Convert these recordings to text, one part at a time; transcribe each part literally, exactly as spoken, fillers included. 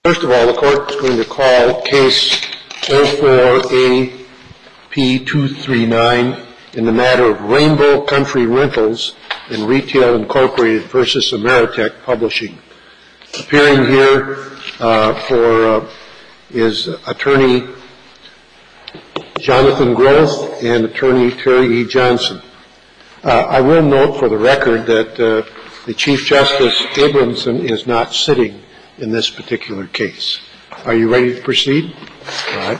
First of all, the court is going to call case oh four A P two three nine in the matter of Rainbow Country Rentals and Retail Incorporated versus Ameritech Publishing. Appearing here uh, for uh, is attorney Jonathan Groth and attorney Terry E. Johnson. Uh, I will note for the record that uh, the Chief Justice Abramson is not sitting in this particular case. Are you ready to proceed? All right.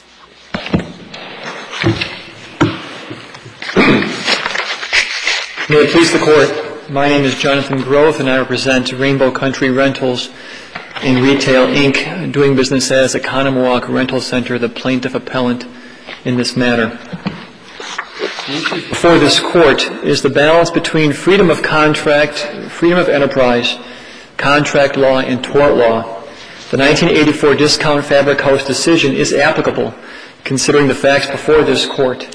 May it please the Court, my name is Jonathan Groth and I represent Rainbow Country Rentals and Retail, Incorporated, doing business as Economwalk Rental Center, the plaintiff appellant in this matter. Before this Court is the balance between freedom of contract, freedom of enterprise, contract law, and tort law. The nineteen eighty-four Discount Fabric House decision is applicable, considering the facts before this Court.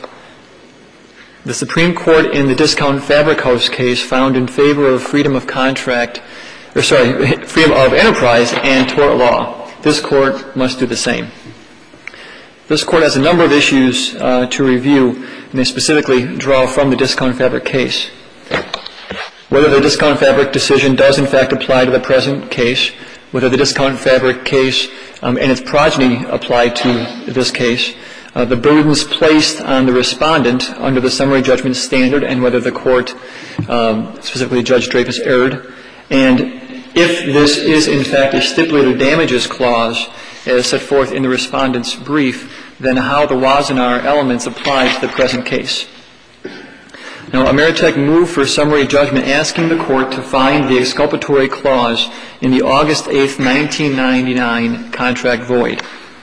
The Supreme Court in the Discount Fabric House case found in favor of freedom of contract, or sorry, freedom of enterprise and tort law. This Court must do the same. This Court has a number of issues uh, to review, and they specifically draw from the Discount Fabric case. Whether the Discount Fabric decision does in fact apply to the present case, whether the Discount Fabric case um, and its progeny apply to this case, uh, the burdens placed on the respondent under the summary judgment standard, and whether the Court, um, specifically Judge Dreyfus, erred, and if this is in fact a stipulated damages clause as set forth in the respondent's brief, then how the Wassenaar elements apply to the present case. Now, Ameritech moved for summary judgment asking the Court to find the exculpatory clause in the August eighth, nineteen ninety-nine contract void.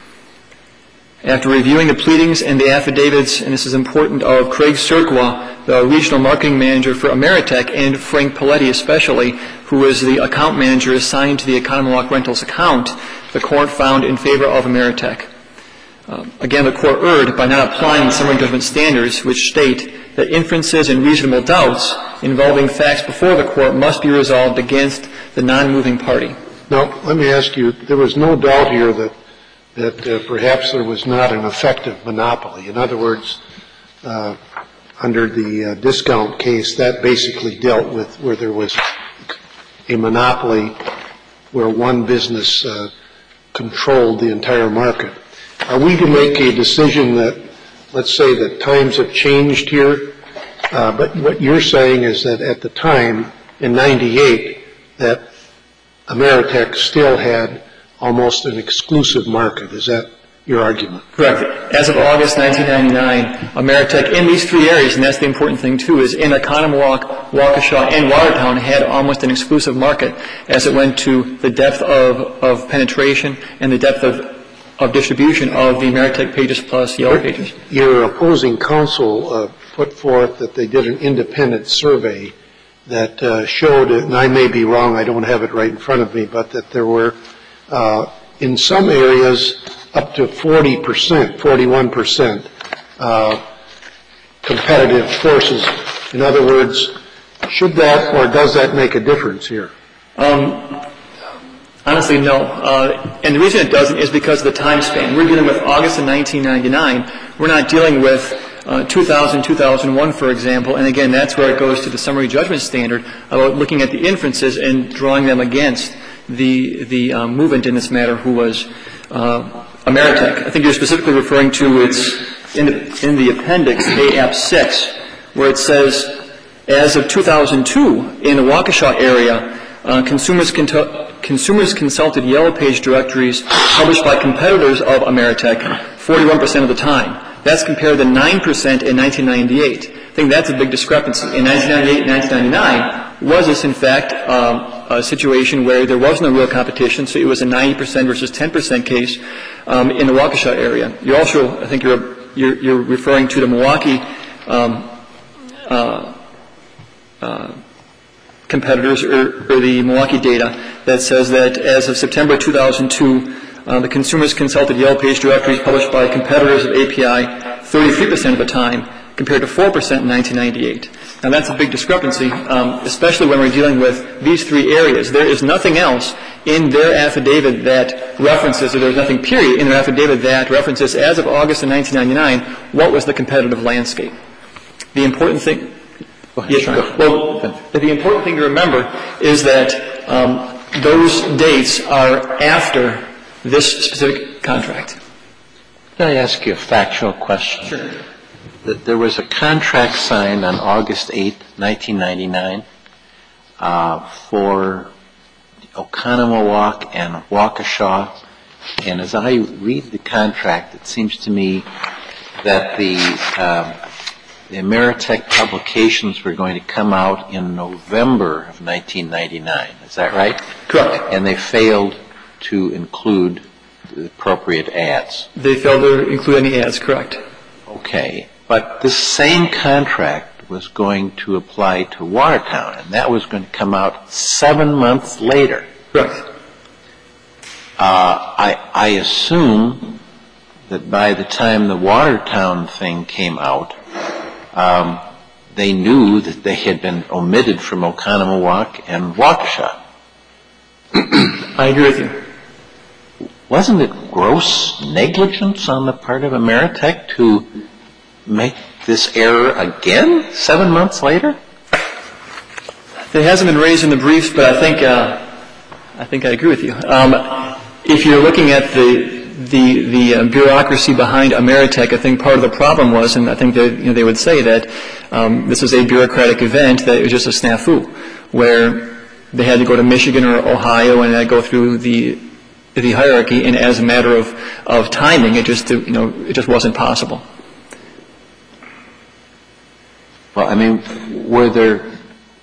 After reviewing the pleadings and the affidavits, and this is important, of Craig Surqua, the regional marketing manager for Ameritech, and Frank Paletti especially, who was the account manager assigned to the Economwalk Rentals account, the Court found in favor of Ameritech. Uh, again, the Court erred by not applying the summary judgment standards, which state that inferences and reasonable doubts involving facts before the Court must be resolved against the non-moving party. Now, let me ask you, there was no doubt here that that uh, perhaps there was not an effective monopoly. In other words, uh, under the uh, discount case, that basically dealt with where there was a monopoly where one business uh, controlled the entire market. Are we to make a decision that, let's say that times have changed here, uh, but what you're saying is that at the time, in ninety-eight, that Ameritech still had almost an exclusive market. Is that your argument? Correct. As of August nineteen ninety-nine, Ameritech in these three areas, and that's the important thing too, is in Economwalk, Waukesha, and Watertown had almost an exclusive market as it went to the depth of, of penetration and the depth of of distribution of the Ameritech Pages Plus Yellow Pages. Your opposing counsel uh, put forth that they did an independent survey that uh, showed, and I may be wrong, I don't have it right in front of me, but that there were, uh, in some areas, up to forty percent, forty-one percent uh, competitive forces. In other words, should that or does that make a difference here? Um, Honestly, no. Uh, and the reason it doesn't is because of the time span. We're dealing with August of nineteen ninety-nine. We're not dealing with uh, two thousand, two thousand one, for example. And again, that's where it goes to the summary judgment standard about looking at the inferences and drawing them against the the um, movement in this matter, who was uh, Ameritech. I think you're specifically referring to its in the, in the appendix, A A P six, where it says, as of two thousand two, in the Waukesha area, uh, consumers can t- Consumers consulted Yellow Page directories published by competitors of Ameritech forty-one percent of the time. That's compared to nine percent in nineteen ninety-eight. I think that's a big discrepancy. In nineteen ninety-eight and nineteen ninety-nine, was this in fact um, a situation where there was no real competition, so it was a ninety percent versus ten percent case um, in the Waukesha area. You also, I think you're, you're, you're referring to the Milwaukee um, uh, uh, competitors or, or the Milwaukee data that says that as of September two thousand two, uh, the consumers consulted Yellow Page directories published by competitors of A P I thirty-three percent of the time, compared to four percent in nineteen ninety-eight. Now, that's a big discrepancy, um, especially when we're dealing with these three areas. There is nothing else in their affidavit that references, or there's nothing period in their affidavit that references as of August of nineteen ninety-nine, what was the competitive landscape. The important thing, yes, well, the important thing to remember is that um, those dates are after this specific contract. Can I ask you a factual question? Sure. That there was a contract signed on August eighth, nineteen ninety-nine, uh, for Oconomowoc and Waukesha, and as I read the contract, it seems to me that the, um, the Ameritech publications were going to come out in November of nineteen ninety-nine. Is that right? Correct. And they failed to include the appropriate ads. They failed to include any ads, correct. Okay. But this same contract was going to apply to Watertown, and that was going to come out seven months later. Correct. Uh, I, I assume that by the time the Watertown thing came out, um, they knew that they had been omitted from Oconomowoc and Waukesha. I agree with you. Wasn't it gross negligence on the part of Ameritech to make this error again seven months later? It hasn't been raised in the briefs, but I think uh, I think I agree with you. Um, if you're looking at the the the uh, bureaucracy behind Ameritech, I think part of the problem was, and I think that you know they would say that um, this was a bureaucratic event, that it was just a snafu, where they had to go to Michigan or Ohio and go through the the hierarchy, and as a matter of, of timing, it just you know it just wasn't possible. Well, I mean, were there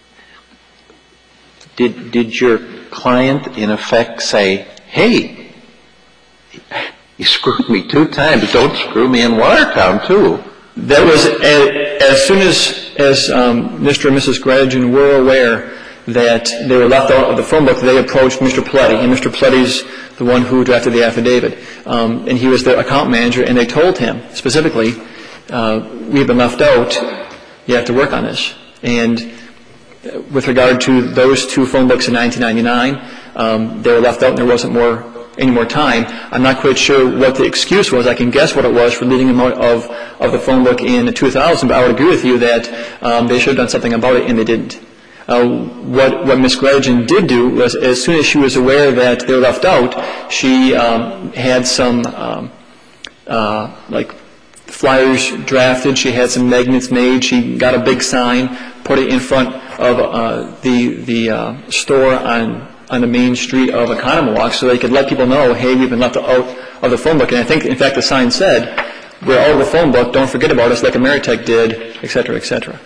did did your client in effect say, "Hey, you screwed me two times. Don't screw me in Watertown too"? That was as, as soon as as um, Mister and Missus Gradgen were aware that they were left out of the phone book, they approached Mister Pletty, and Mister Pletty's the one who drafted the affidavit, um, and he was the account manager, and they told him specifically, uh, "We have been left out. You have to work on this." And with regard to those two phone books in nineteen ninety-nine, um, they were left out, and there wasn't more any more time. I'm not quite sure what the excuse was. I can guess what it was for leaving them out of of the phone book in two thousand, but I would agree with you that um, they should have done something about it, and they didn't. Uh, what what Miz Gradgen did do was, as soon as she was aware that they were left out, she um, had some um, uh, like flyers drafted. She had some magnets made. She got a big sign, put it in front of uh, the the uh, store on on the main street of Oconomowoc, so they could let people know, hey, we've been left out of the phone book. And I think, in fact, the sign said, "We're out of the phone book. Don't forget about us," like Ameritech did, et cetera, et cetera.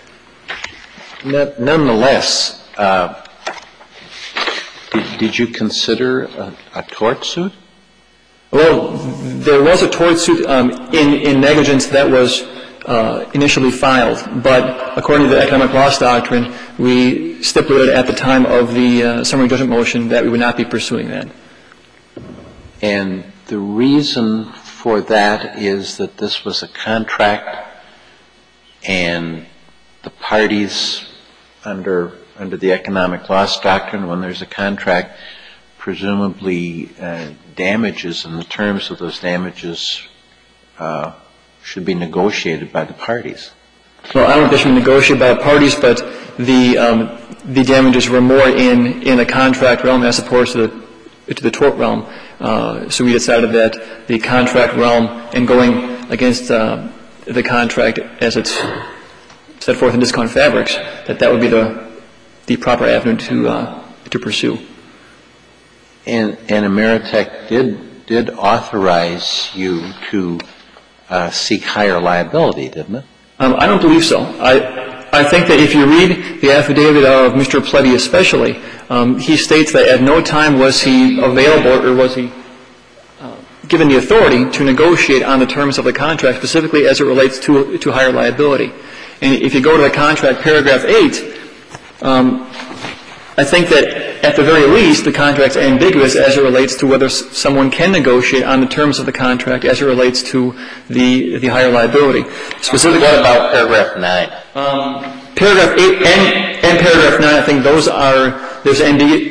Nonetheless, uh, did, did you consider a, a tort suit? Well, there was a tort suit um, in, in negligence that was uh, initially filed, but according to the economic loss doctrine, we stipulated at the time of the uh, summary judgment motion that we would not be pursuing that. And the reason for that is that this was a contract, and the parties under under the economic loss doctrine, when there's a contract, presumably uh, damages and the terms of those damages uh, should be negotiated by the parties. Well, I don't think they should be negotiated by the parties, but the um, the damages were more in, in the contract realm as opposed to the to the tort realm. Uh, so we decided that the contract realm and going against uh, the contract as it's set forth in Discount Fabrics, that that would be the the proper avenue to uh, to pursue. And, and Ameritech did did authorize you to uh, seek higher liability, didn't it? Um, I don't believe so. I I think that if you read the affidavit of Mister Pletty especially, um, he states that at no time was he available or was he uh, given the authority to negotiate on the terms of the contract, specifically as it relates to to higher liability. And if you go to the contract, paragraph eight, um, I think that at the very least the contract's ambiguous as it relates to whether s- someone can negotiate on the terms of the contract as it relates to the the higher liability. Specifically, what about paragraph nine? Um, paragraph eight and, and paragraph nine, I think those are there's ambigu-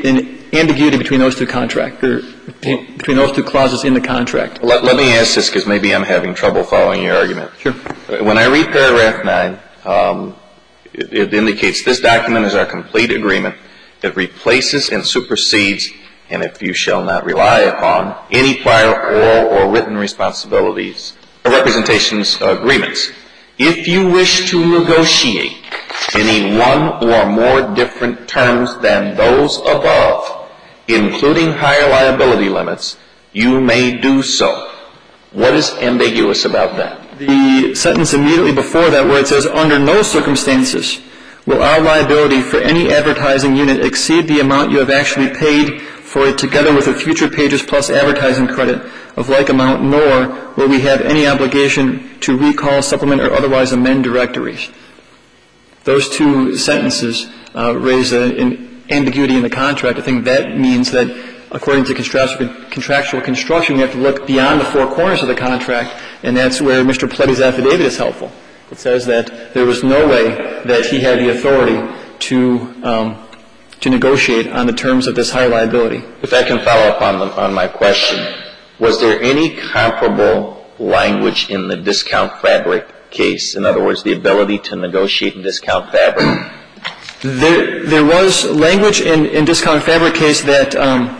ambiguity between those two contract, or between those two clauses in the contract. Let, let me ask this because maybe I'm having trouble following your argument. Sure. When I read paragraph nine, um, it, it indicates this document is our complete agreement. It replaces and supersedes, and if you shall not rely upon, any prior oral or written responsibilities or representations uh, agreements. If you wish to negotiate any one or more different terms than those above, including higher liability limits, you may do so. What is ambiguous about that? The sentence immediately before that where it says, under no circumstances will our liability for any advertising unit exceed the amount you have actually paid for it together with a future pages plus advertising credit of like amount, nor will we have any obligation to recall, supplement, or otherwise amend directories. Those two sentences uh, raise a, an ambiguity in the contract. I think that means that according to contractual, contractual construction, you have to look beyond the four corners of the contract, and that's where Mister Pletty's affidavit is helpful. It says that there was no way that he had the authority to um, to negotiate on the terms of this higher liability. If I can follow up on, the, on my question, was there any comparable language in the discount fabric case? In other words, the ability to negotiate in discount fabric? There, there was language in, in discount fabric case that um,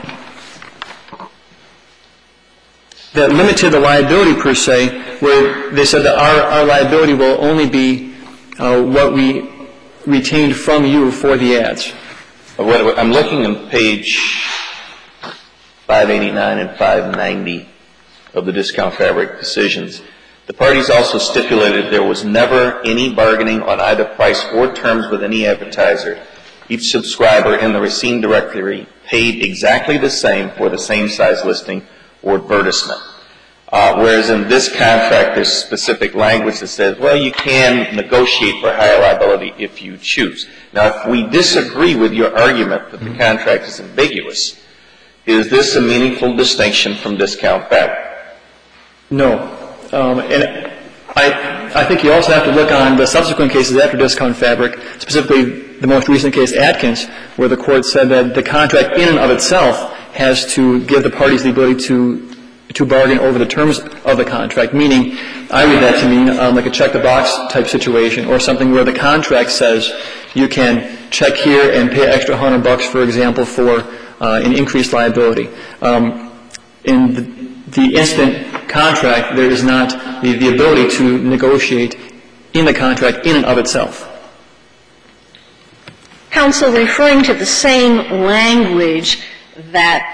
that limited the liability per se, where they said that our, our liability will only be uh, what we retained from you for the ads. I'm looking on page five eighty-nine and five ninety of the discount fabric decisions. The parties also stipulated there was never any bargaining on either price or terms with any advertiser. Each subscriber in the Racine directory paid exactly the same for the same size listing or advertisement. Uh, whereas in this contract, there's specific language that says, well, you can negotiate for higher liability if you choose. Now, if we disagree with your argument that the contract is ambiguous, is this a meaningful distinction from discount fabric? No. Um, and I, I think you also have to look on the subsequent cases after discount fabric, specifically the most recent case, Atkins, where the court said that the contract in and of itself has to give the parties the ability to to bargain over the terms of the contract, meaning I read that to mean um, like a check-the-box type situation or something where the contract says you can check here and pay extra hundred bucks, for example, for uh, an increased liability. Um, in the, the instant contract, there is not the, the ability to negotiate in the contract in and of itself. Counsel, referring to the same language that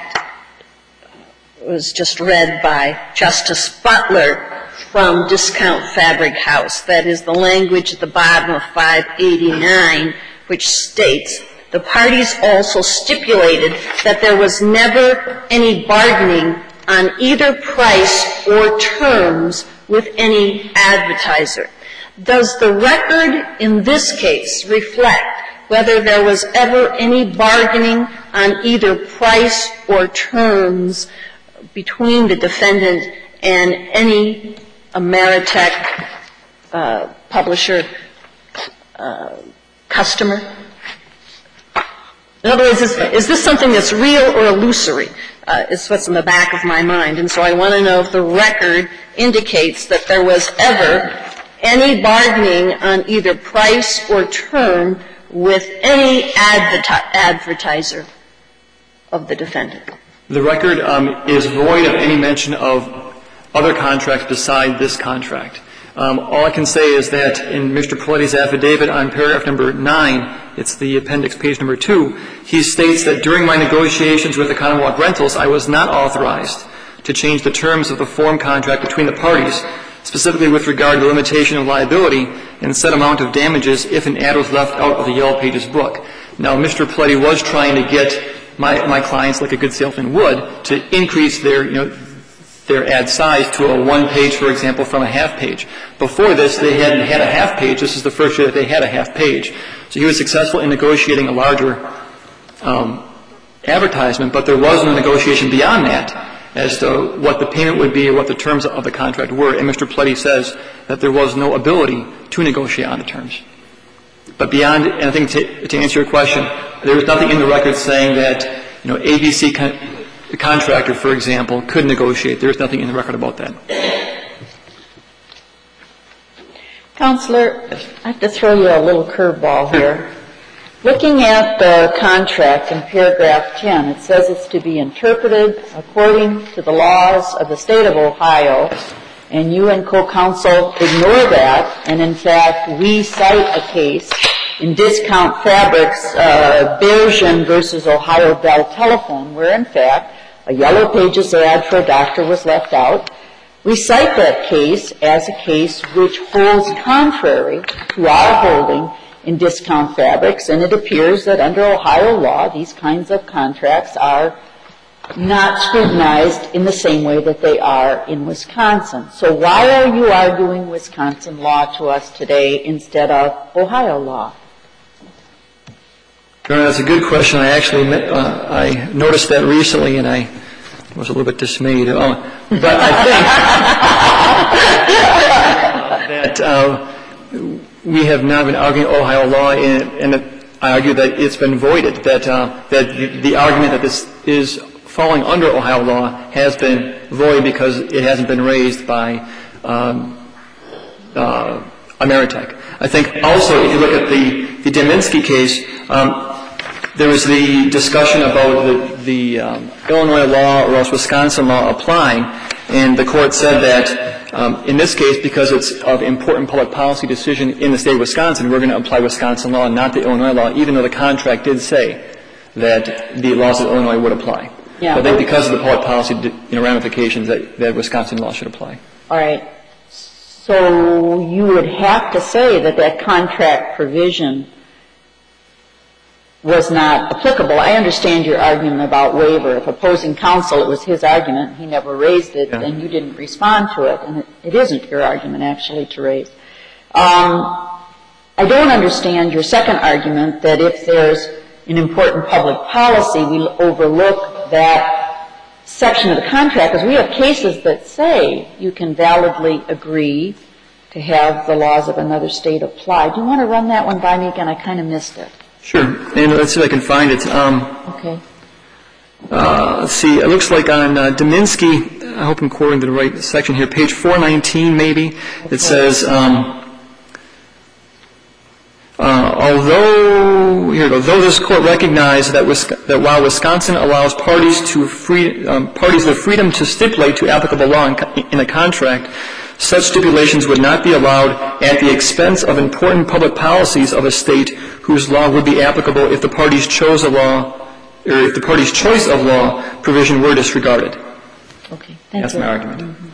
was just read by Justice Butler from Discount Fabric House, that is the language at the bottom of five eighty-nine, which states, the parties also stipulated that there was never any bargaining on either price or terms with any advertiser. Does the record in this case reflect whether there was ever any bargaining on either price or terms between the defendant and any Ameritech uh, publisher uh, customer? In other words, is, is this something that's real or illusory? Uh, it's what's in the back of my mind. And so I want to know if the record indicates that there was ever any bargaining on either price or term with any adverti- advertiser of the defendant. The record um, is void of any mention of other contracts beside this contract. Um, all I can say is that in Mister Pletty's affidavit on paragraph number nine, it's the appendix page number two, he states that during my negotiations with the Commonwealth Rentals, I was not authorized to change the terms of the form contract between the parties, specifically with regard to the limitation of liability and set amount of damages if an ad was left out of the Yellow Pages book. Now, Mister Pletty was trying to get my, my clients, like a good salesman would, to increase their, you know, their ad size to a one page, for example, from a half page. Before this, they hadn't had a half page. This is the first year that they had a half page. So he was successful in negotiating a larger um, advertisement, but there was no negotiation beyond that as to what the payment would be or what the terms of the contract were. And Mister Pletty says that there was no ability to negotiate on the terms. But beyond, and I think to, to answer your question, there was nothing in the record saying that, you know, A B C con- the contractor, for example, could negotiate. There's nothing in the record about that. Counselor, I have to throw you a little curveball here. Looking at the contract in paragraph ten, it says it's to be interpreted according to the laws of the state of Ohio, and you and co-counsel ignore that, and in fact, we cite a case in Discount Fabrics, uh, Bergen versus Ohio Bell Telephone, where in fact, a Yellow Pages ad for a doctor was left out. We cite that case as a case which holds contrary to our holding in Discount Fabrics, and it appears that under Ohio law, these kinds of contracts are not scrutinized in the same way that they are in Wisconsin. So why are you arguing Wisconsin law to us today instead of Ohio law? Your Honor, that's a good question. I actually uh, I noticed that recently, and I was a little bit dismayed. Oh, but I think that uh, we have not been arguing Ohio law, and, and I argue that it's been voided, that, uh, that the, the argument that this is falling under Ohio law has been void because it hasn't been raised by um, uh, Ameritech. I think also, if you look at the, the Deminsky case, um, there was the discussion about the, the um, Illinois law or else Wisconsin law applying, and the court said that um, in this case, because it's of important public policy decision in the state of Wisconsin, we're going to apply Wisconsin law and not the Illinois law, even though the contract did say that the laws of Illinois would apply. Yeah. But I think because of the public policy you know, ramifications, that, that Wisconsin law should apply. All right. So you would have to say that that contract provision was not applicable. I understand your argument about waiver. If opposing counsel, it was his argument, he never raised it, yeah. and you didn't respond to it, and it, it isn't your argument, actually, to raise. Um, I don't understand your second argument that if there's an important public policy, we overlook that section of the contract, because we have cases that say you can validly agree to have the laws of another state apply. Do you want to run that one by me again? I kind of missed it. Sure. And let's see if I can find it. Um, okay. Uh, let's see. It looks like on uh, Deminsky, I hope I'm quoting the right section here, page four nineteen maybe, okay. It says, um, uh, although, here, although this court recognized that, that while Wisconsin allows parties to free, um, parties the freedom to stipulate to applicable law in, in a contract, such stipulations would not be allowed at the expense of important public policies of a state whose law would be applicable if the parties chose a law, or if the parties' choice of law provision were disregarded. Okay, thank That's you. my argument. Mm-hmm.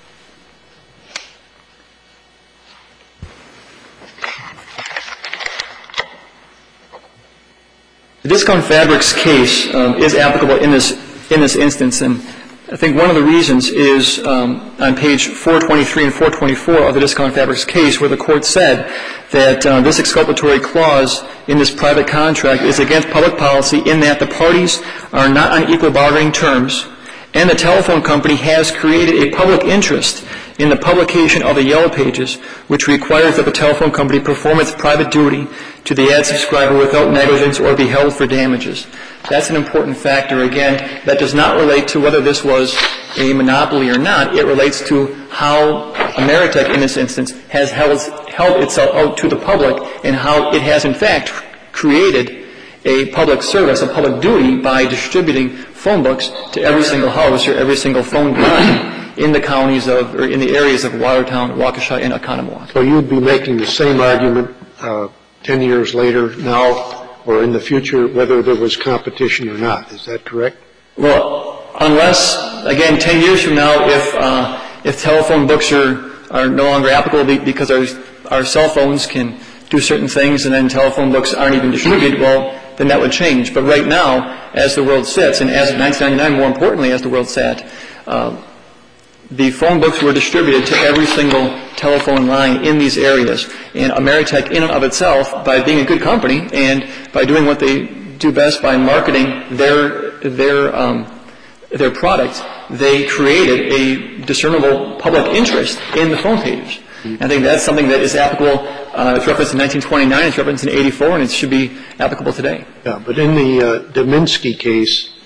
The Discount Fabrics case um, is applicable in this in this instance, and I think one of the reasons is um, on page four twenty-three and four twenty-four of the Discount Fabrics case, where the court said that uh, this exculpatory clause in this private contract is against public policy in that the parties are not on equal bargaining terms, and the telephone company has created a public interest in the publication of the Yellow Pages, which requires that the telephone company perform its private duty to the ad subscriber without negligence or be held for damages. That's an important factor. Again, that does not relate to whether this was a monopoly or not. It relates to how Ameritech, in this instance, has held, held itself out to the public and how it has, in fact, created a public service, a public duty, by distributing phone books to every single house or every single phone line in the counties of, or in the areas of Watertown, Waukesha, and Oconomowoc. So you'd be making the same argument uh, ten years later now or in the future, whether there was competition or not. Is that correct? Well, unless, again, ten years from now, if uh, if telephone books are, are no longer applicable because our, our cell phones can do certain things and then telephone books aren't even distributed, well, then that would change. But right now, as the world sits, and as of nineteen ninety-nine, more importantly, as the world sat, uh, the phone books were distributed to every single telephone line in these areas. And Ameritech, in and of itself, by being a good company and by doing what they do best by marketing their their um, their product, they created a discernible public interest in the phone pages. I think that's something that is applicable. Uh, it's referenced in nineteen twenty-nine, it's referenced in eighty-four, and it should be applicable today. Yeah, but in the uh, Deminsky case,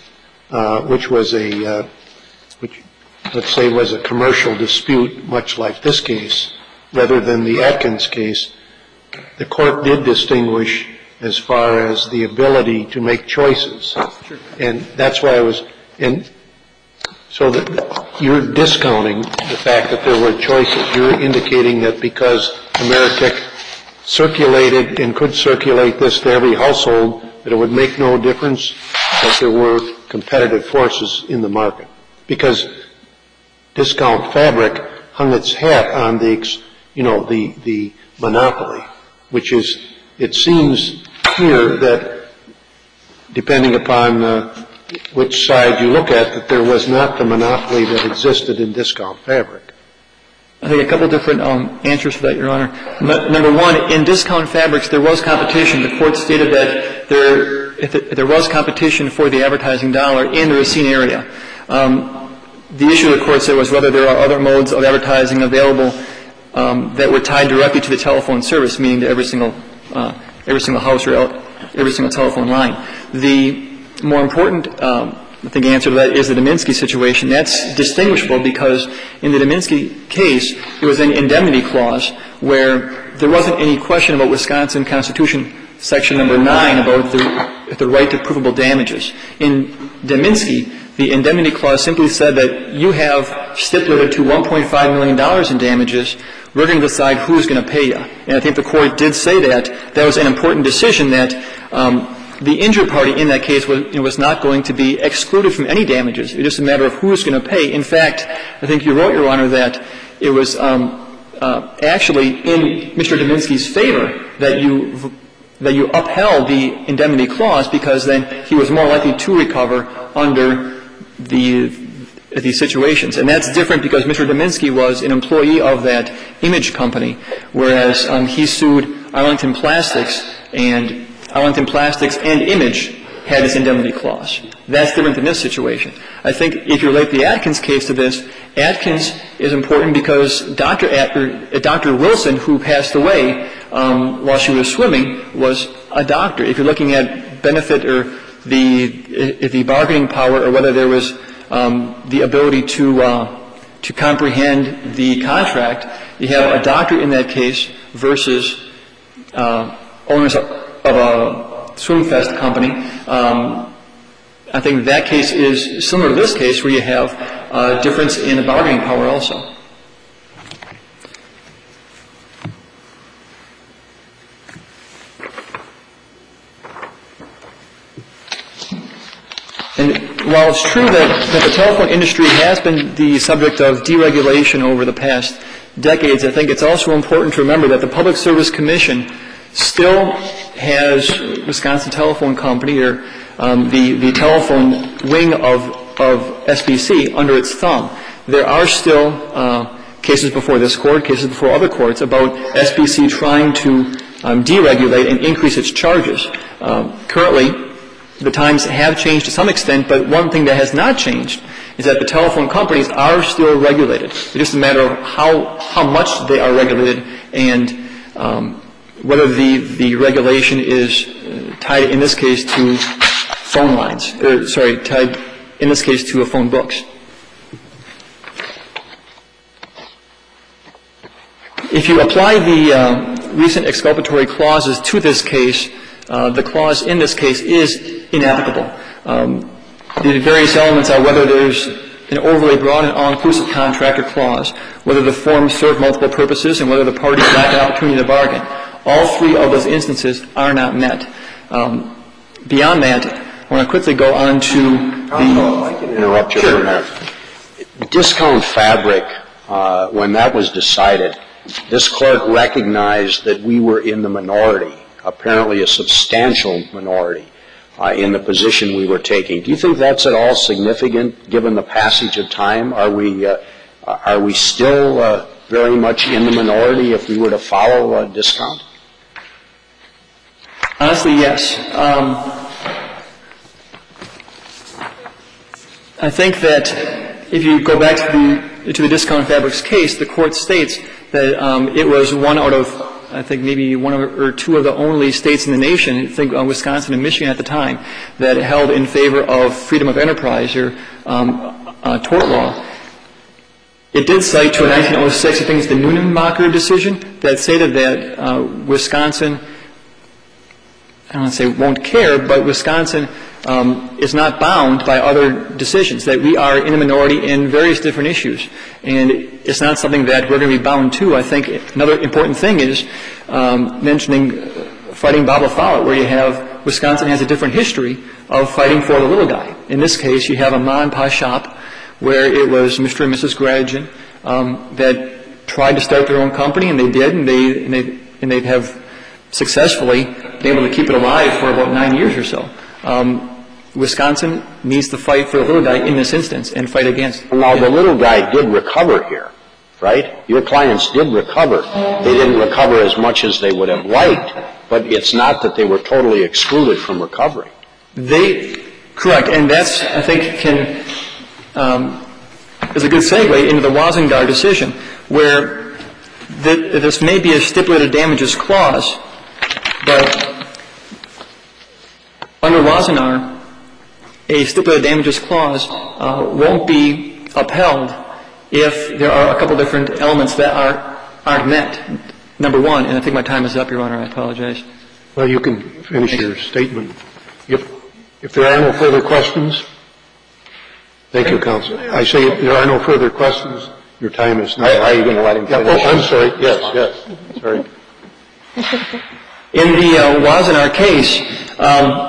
uh, which was a, uh, which let's say was a commercial dispute, much like this case, rather than the Atkins case, the court did distinguish as far as the ability to make choices. Sure. And that's why I was, and so that you're discounting the fact that there were choices. You're indicating that because Ameritech circulated and could circulate this to every household, that it would make no difference that there were competitive forces in the market. Because Discount Fabric hung its hat on the, you know, the, the monopoly, which is, it seems here that depending upon uh, which side you look at, that there was not the monopoly that existed in Discount Fabric. I think a couple different um, answers for that, Your Honor. M- number one, in Discount Fabrics, there was competition. The court stated that there, if, it, if there was competition for the advertising dollar in the Racine area. Um, the issue the court said was whether there are other modes of advertising available um, that were tied directly to the telephone service, meaning to every single uh, every single house or every single telephone line. The more important, um, I think, answer to that is the Dominski situation. That's distinguishable because in the Dominski case, it was an indemnity clause where there wasn't any question about Wisconsin Constitution section number nine about the, the right to provable damages. In Dominski, the indemnity clause simply said that you have stipulated to one point five million dollars in damages. We're going to decide who's going to pay you. And I think the court did say that. That was an important decision that um, the injured party in that case was, you know, was not going to be excluded from any damages. It was just a matter of who's going to pay. In fact, I think you wrote, Your Honor, that it was um, uh, actually in Mister Dominski's favor that you that you upheld the indemnity clause because then he was more likely to recover under the these situations. And that's different because Mister Dominski was an employee of that image company, whereas um, he sued Arlington Plastics, and Arlington Plastics and Image had this indemnity clause. That's different than this situation. I think if you relate the Atkins case to this, Atkins is important because Doctor At- Doctor Wilson, who passed away um, while she was swimming, was a doctor. If you're looking at benefit or the if the bargaining power or whether there was um, the ability to uh, to comprehend the contract, you have a doctor in that case versus uh, owners of of a SwimFest company. Um, I think that case is similar to this case where you have a difference in the bargaining power also. And while it's true that, that the telephone industry has been the subject of deregulation over the past decades, I think it's also important to remember that the Public Service Commission still has Wisconsin Telephone Company or um, the, the telephone wing of, of S B C under its thumb. There are still uh, cases before this court, cases before other courts about S B C trying to um, deregulate and increase its charges. Um, currently, the times have changed to some extent, but one thing that has not changed is that the telephone companies are still regulated. It's just a matter of how, how much they are regulated and um, whether the, the regulation is uh, tied in this case to phone lines, or sorry, tied in this case to a phone books. If you apply the uh, recent exculpatory clauses to this case, uh, the clause in this case is inapplicable. Um, the various elements are whether there's an overly broad and all-inclusive contract or clause, whether the forms serve multiple purposes, and whether the parties lack an opportunity to bargain. All three of those instances are not met. Um, beyond that, I want to quickly go on to the... Oh, I can interrupt you for a minute. Discount Fabric, uh, when that was decided, this court recognized that we were in the minority, apparently a substantial minority, uh, in the position we were taking. Do you think that's at all significant given the passage of time? Are we, uh, are we still uh, very much in the minority if we were to follow a discount? Honestly, yes. Um, I think that if you go back to the to the Discount Fabrics case, the court states that um, it was one out of I think, maybe one or two of the only states in the nation, I think uh, Wisconsin and Michigan at the time, that held in favor of freedom of enterprise or um, uh, tort law. It did cite to a nineteen oh six, I think it's the Neunenmacher decision, that stated that uh, Wisconsin, I don't want to say won't care, but Wisconsin um, is not bound by other decisions, that we are in a minority in various different issues. And it's not something that we're going to be bound to. I think another important thing is um, mentioning fighting Bob Follett, where you have Wisconsin has a different history of fighting for the little guy. In this case, you have a ma and pa shop where it was Mister and Missus Gradigan um, that tried to start their own company, and they did, and they and they and they have successfully been able to keep it alive for about nine years or so. Um, Wisconsin needs to fight for the little guy in this instance and fight against. Now, the little guy did recover here, right? Your clients did recover. They didn't recover as much as they would have liked, but it's not that they were totally excluded from recovery. They, correct, and that's, I think, can, um, is a good segue into the Wassenaar decision, where the, this may be a stipulated damages clause, but under Wassenaar, a stipulated damages clause uh, won't be upheld if there are a couple different elements that are, aren't met. Number one, and I think my time is up, Your Honor, I apologize. Well, you can finish your statement. If, if there are no further questions, thank you, counsel. I say if there are no further questions, your time is now. Are you going to let him finish? Yeah, oh, I'm sorry. Yes, yes. Sorry. In the uh, Wassenaar case, um,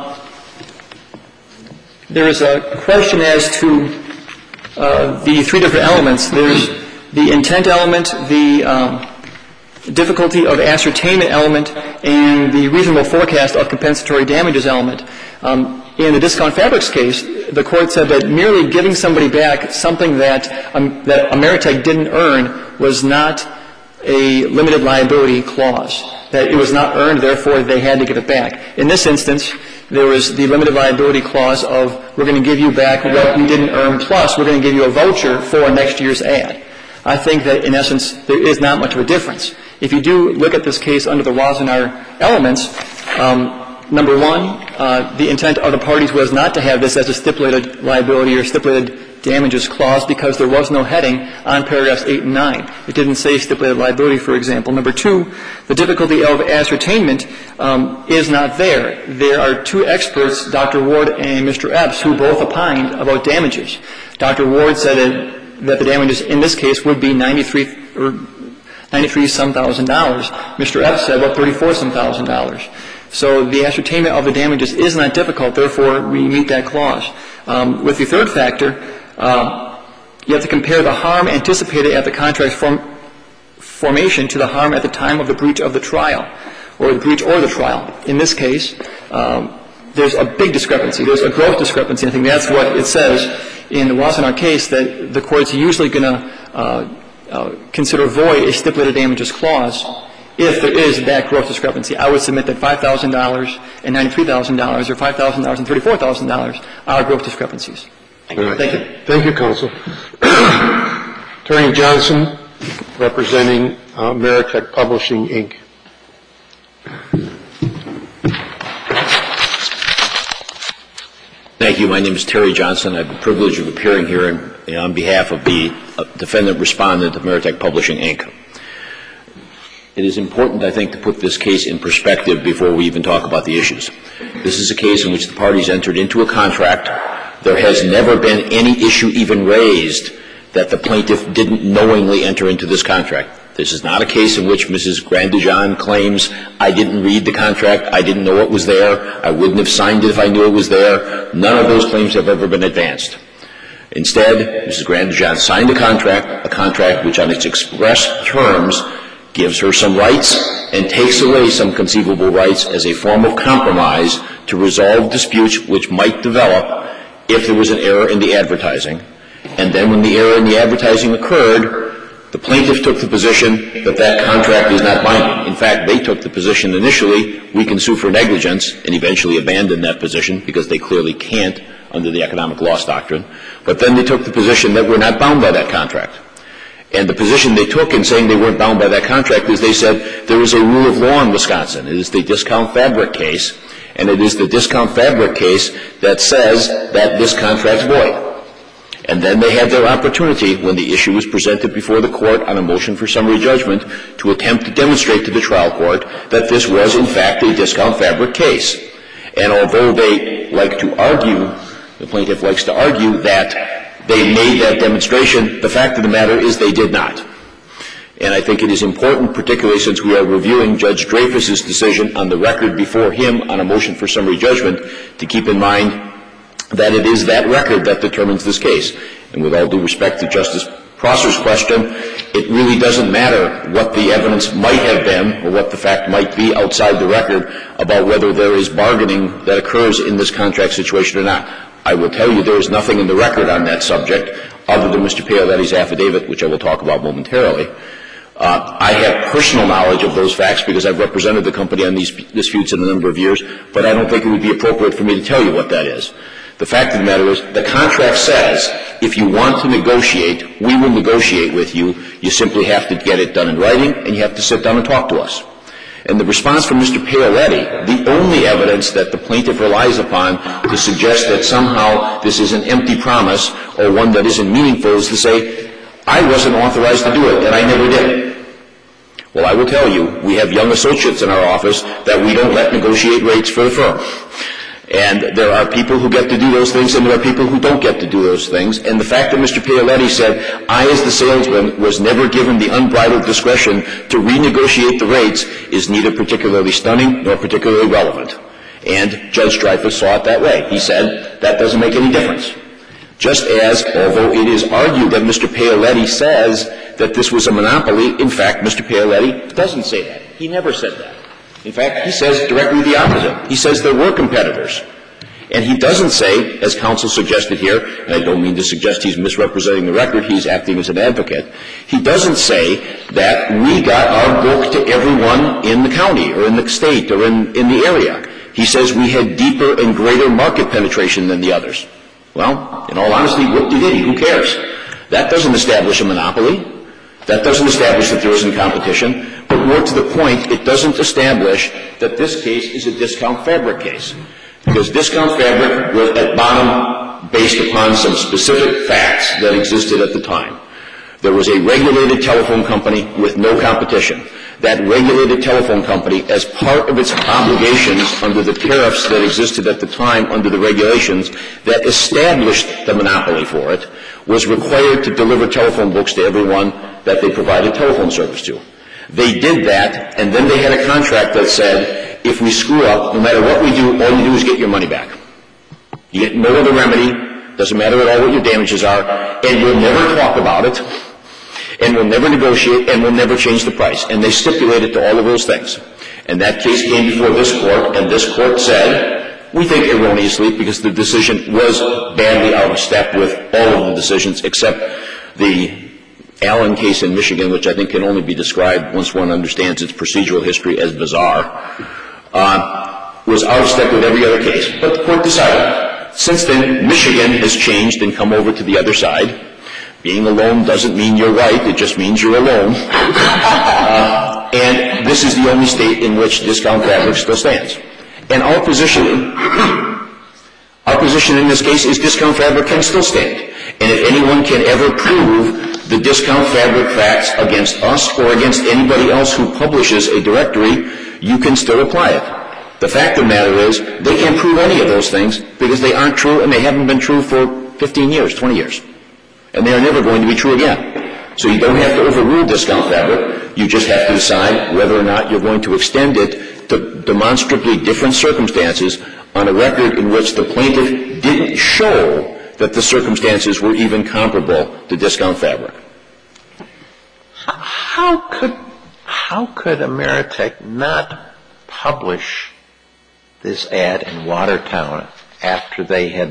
there is a question as to uh, the three different elements. There's the intent element, the um, difficulty of ascertainment element, and the reasonable forecast of compensatory damages element. Um, in the Discount Fabrics case, the court said that merely giving somebody back something that um, that Ameritech didn't earn was not a limited liability clause, that it was not earned, therefore they had to give it back. In this instance, there was the limited liability clause of we're going to give you back what we didn't earn, plus we're going to give you a voucher for next year's ad. I think that, in essence, there is not much of a difference. If you do look at this case under the Wassenaar elements, um, number one, uh, the intent of the parties was not to have this as a stipulated liability or stipulated damages clause because there was no heading on paragraphs eight and nine. It didn't say stipulated liability, for example. Number two, the difficulty of ascertainment um, is not there. There are two experts, Doctor Ward and Mister Epps, who both opined about damages. Doctor Ward said that, that the damages in this case would be ninety-three or ninety-three some thousand dollars. Mister Epps said about thirty-four some thousand dollars. So the ascertainment of the damages is not difficult. Therefore, we meet that clause. Um, with the third factor, uh, you have to compare the harm anticipated at the contract form, formation to the harm at the time of the breach of the trial, or the breach or the trial. In this case, um, there's a big discrepancy. There's a growth discrepancy. I think that's what it says in the Wassenaar case, that the court's usually going to uh, uh, consider void a stipulated damages clause if there is that growth discrepancy. I would submit that five thousand dollars and ninety-three thousand dollars or five thousand dollars and thirty-four thousand dollars are growth discrepancies. Thank you. Right. Thank you. Thank you, counsel. Attorney Johnson, representing uh, Ameritech Publishing, Incorporated. Thank you. My name is Terry Johnson. I have the privilege of appearing here in, on behalf of the uh, defendant respondent of Ameritech Publishing, Incorporated. It is important, I think, to put this case in perspective before we even talk about the issues. This is a case in which the parties entered into a contract. There has never been any issue even raised that the plaintiff didn't knowingly enter into this contract. This is not a case in which Missus Grandjean claims, I didn't read the contract, I didn't know it was there, I wouldn't have signed it if I knew it was there. None of those claims have ever been advanced. Instead, Missus Grandjean signed a contract, a contract which on its express terms gives her some rights and takes away some conceivable rights as a form of compromise to resolve disputes which might develop if there was an error in the advertising. And then when the error in the advertising occurred, the plaintiff took the position that that contract is not binding. In fact, they took the position initially, we can sue for negligence, and eventually abandoned that position because they clearly can't under the economic loss doctrine. But then they took the position that we're not bound by that contract. And the position they took in saying they weren't bound by that contract is they said there is a rule of law in Wisconsin. It is the discount fabric case, and it is the discount fabric case that says that this contract's void. And then they had their opportunity, when the issue was presented before the court on a motion for summary judgment, to attempt to demonstrate to the trial court that this was, in fact, a discount fabric case. And although they like to argue, the plaintiff likes to argue that they made that demonstration, the fact of the matter is they did not. And I think it is important, particularly since we are reviewing Judge Dreyfus's decision on the record before him on a motion for summary judgment, to keep in mind that it is that record that determines this case. And with all due respect to Justice Prosser's question, it really doesn't matter what the evidence might have been or what the fact might be outside the record about whether there is bargaining that occurs in this contract situation or not. I will tell you there is nothing in the record on that subject other than Mister Paoletti's affidavit, which I will talk about momentarily. Uh, I have personal knowledge of those facts because I've represented the company on these disputes in a number of years, but I don't think it would be appropriate for me to tell you what that is. The fact of the matter is the contract says if you want to negotiate, we will negotiate with you. You simply have to get it done in writing, and you have to sit down and talk to us. And the response from Mister Paoletti, the only evidence that the plaintiff relies upon to suggest that somehow this is an empty promise or one that isn't meaningful, is to say, I wasn't authorized to do it, and I never did. Well, I will tell you, we have young associates in our office that we don't let negotiate rates for the firm. And there are people who get to do those things, and there are people who don't get to do those things. And the fact that Mister Paoletti said, I, as the salesman, was never given the unbridled discretion to renegotiate the rates is neither particularly stunning nor particularly relevant. And Judge Dreyfus saw it that way. He said, that doesn't make any difference. Just as, although it is argued that Mister Paoletti says that this was a monopoly, in fact, Mister Paoletti doesn't say that. He never said that. In fact, he says directly the opposite. He says there were competitors. And he doesn't say, as counsel suggested here, and I don't mean to suggest he's misrepresenting the record, he's acting as an advocate. He doesn't say that we got our book to everyone in the county or in the state or in, in the area. He says we had deeper and greater market penetration than the others. Well, in all honesty, whoop-de-diddy, who cares? That doesn't establish a monopoly. That doesn't establish that there isn't competition. But more to the point, it doesn't establish that this case is a discount fabric case. Because discount fabric was at bottom based upon some specific facts that existed at the time. There was a regulated telephone company with no competition. That regulated telephone company, as part of its obligations under the tariffs that existed at the time under the regulations that established the monopoly for it, was required to deliver telephone books to everyone that they provided telephone service to. They did that, and then they had a contract that said, if we screw up, no matter what we do, all you do is get your money back. You get no other remedy, doesn't matter at all what your damages are, and we'll never talk about it, and we'll never negotiate, and we'll never change the price. And they stipulated to all of those things. And that case came before this court, and this court said, we think erroneously, because the decision was badly out of step with all of the decisions except the Allen case in Michigan, which I think can only be described once one understands its procedural history as bizarre, uh, was out of step with every other case. But the court decided. Since then, Michigan has changed and come over to the other side. Being alone doesn't mean you're right. It just means you're alone. uh, and this is the only state in which discount fabric still stands. And our position, our position in this case is discount fabric can still stand. And if anyone can ever prove the discount fabric facts against us or against anybody else who publishes a directory, you can still apply it. The fact of the matter is, they can't prove any of those things because they aren't true and they haven't been true for fifteen years, twenty years. And they are never going to be true again. So you don't have to overrule discount fabric. You just have to decide whether or not you're going to extend it to demonstrably different circumstances on a record in which the plaintiff didn't show that the circumstances were even comparable to discount fabric. How could, how could Ameritech not publish this ad in Watertown after they had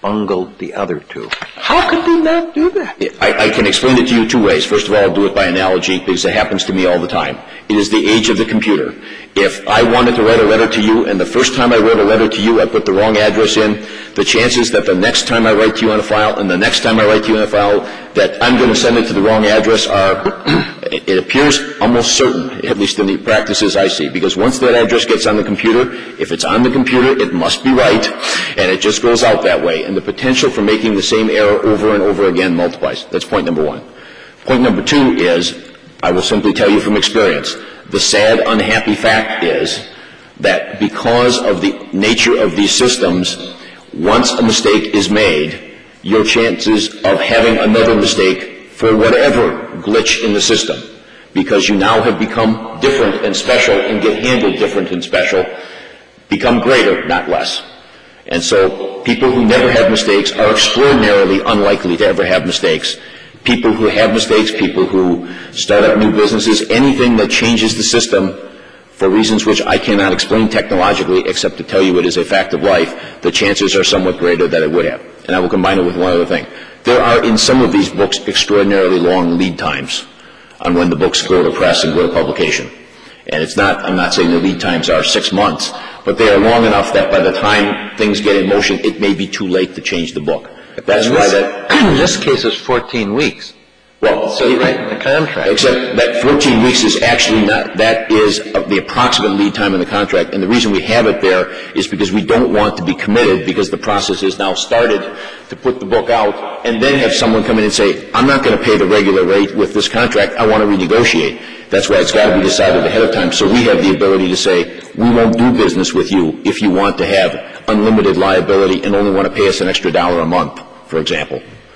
bungled the other two. How could they not do that? I, I can explain it to you two ways. First of all, I'll do it by analogy because it happens to me all the time. It is the age of the computer. If I wanted to write a letter to you and the first time I wrote a letter to you I put the wrong address in, the chances that the next time I write to you on a file and the next time I write to you on a file that I'm going to send it to the wrong address are, it appears almost certain, at least in the practices I see, because once that address gets on the computer, if it's on the computer, it must be right, and it just goes out that way, and the potential for making the same error over and over again multiplies. That's point number one. Point number two is, I will simply tell you from experience, the sad, unhappy fact is that because of the nature of these systems, once a mistake is made, your chances of having another mistake for whatever glitch in the system, because you now have become different and special and get handled different and special, become greater, not less. And so people who never have mistakes are extraordinarily unlikely to ever have mistakes. People who have mistakes, people who start up new businesses, anything that changes the system for reasons which I cannot explain technologically except to tell you it is a fact of life, the chances are somewhat greater that it would have. And I will combine it with one other thing. There are in some of these books extraordinarily long lead times on when the books go to press and go to publication. And it's not, I'm not saying the lead times are six months, but they are long enough that by the time things get in motion, it may be too late to change the book. That's why that... In this case, it's fourteen weeks. Well, so you write in the contract. Except that fourteen weeks is actually not, that is the approximate lead time in the contract. And the reason we have it there is because we don't want to be committed because the process is now started to put the book out and then have someone come in and say, I'm not going to pay the regular rate with this contract. I want to renegotiate. That's why it's got to be decided ahead of time. So we have the ability to say, we won't do business with you if you want to have unlimited liability and only want to pay us an extra dollar a month, for example.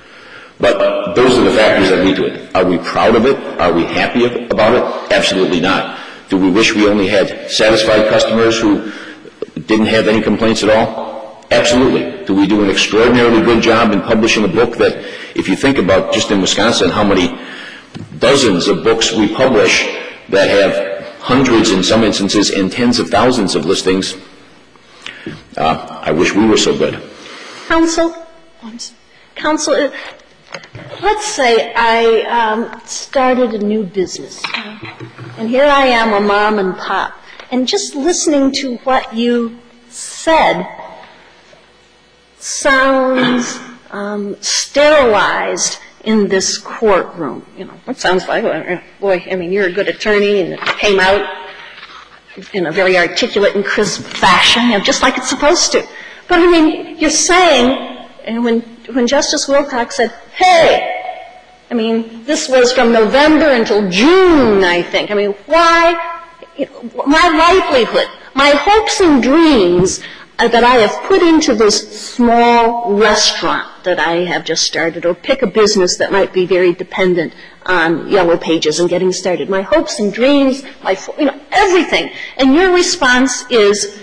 But those are the factors that lead to it. Are we proud of it? Are we happy about it? Absolutely not. Do we wish we only had satisfied customers who didn't have any complaints at all? Absolutely. Do we do an extraordinarily good job in publishing a book that, if you think about just in Wisconsin how many dozens of books we publish that have hundreds in some instances and tens of thousands of listings, uh, I wish we were so good. Counsel, Counsel, let's say I um, started a new business, and here I am, a mom and pop, and just listening to what you said sounds um, sterilized in this courtroom. You know, it sounds like, boy, I mean, you're a good attorney, and it came out in a very articulate and crisp fashion, you know, just like it's supposed to. But I mean, you're saying, and when when Justice Wilcox said, hey, I mean, this was from November until June, I think. I mean, why, you know, my livelihood, my hopes and dreams uh, that I have put into this small restaurant that I have just started, or pick a business that might be very dependent on Yellow Pages and getting started. My hopes and dreams, my, you know, everything. And your response is,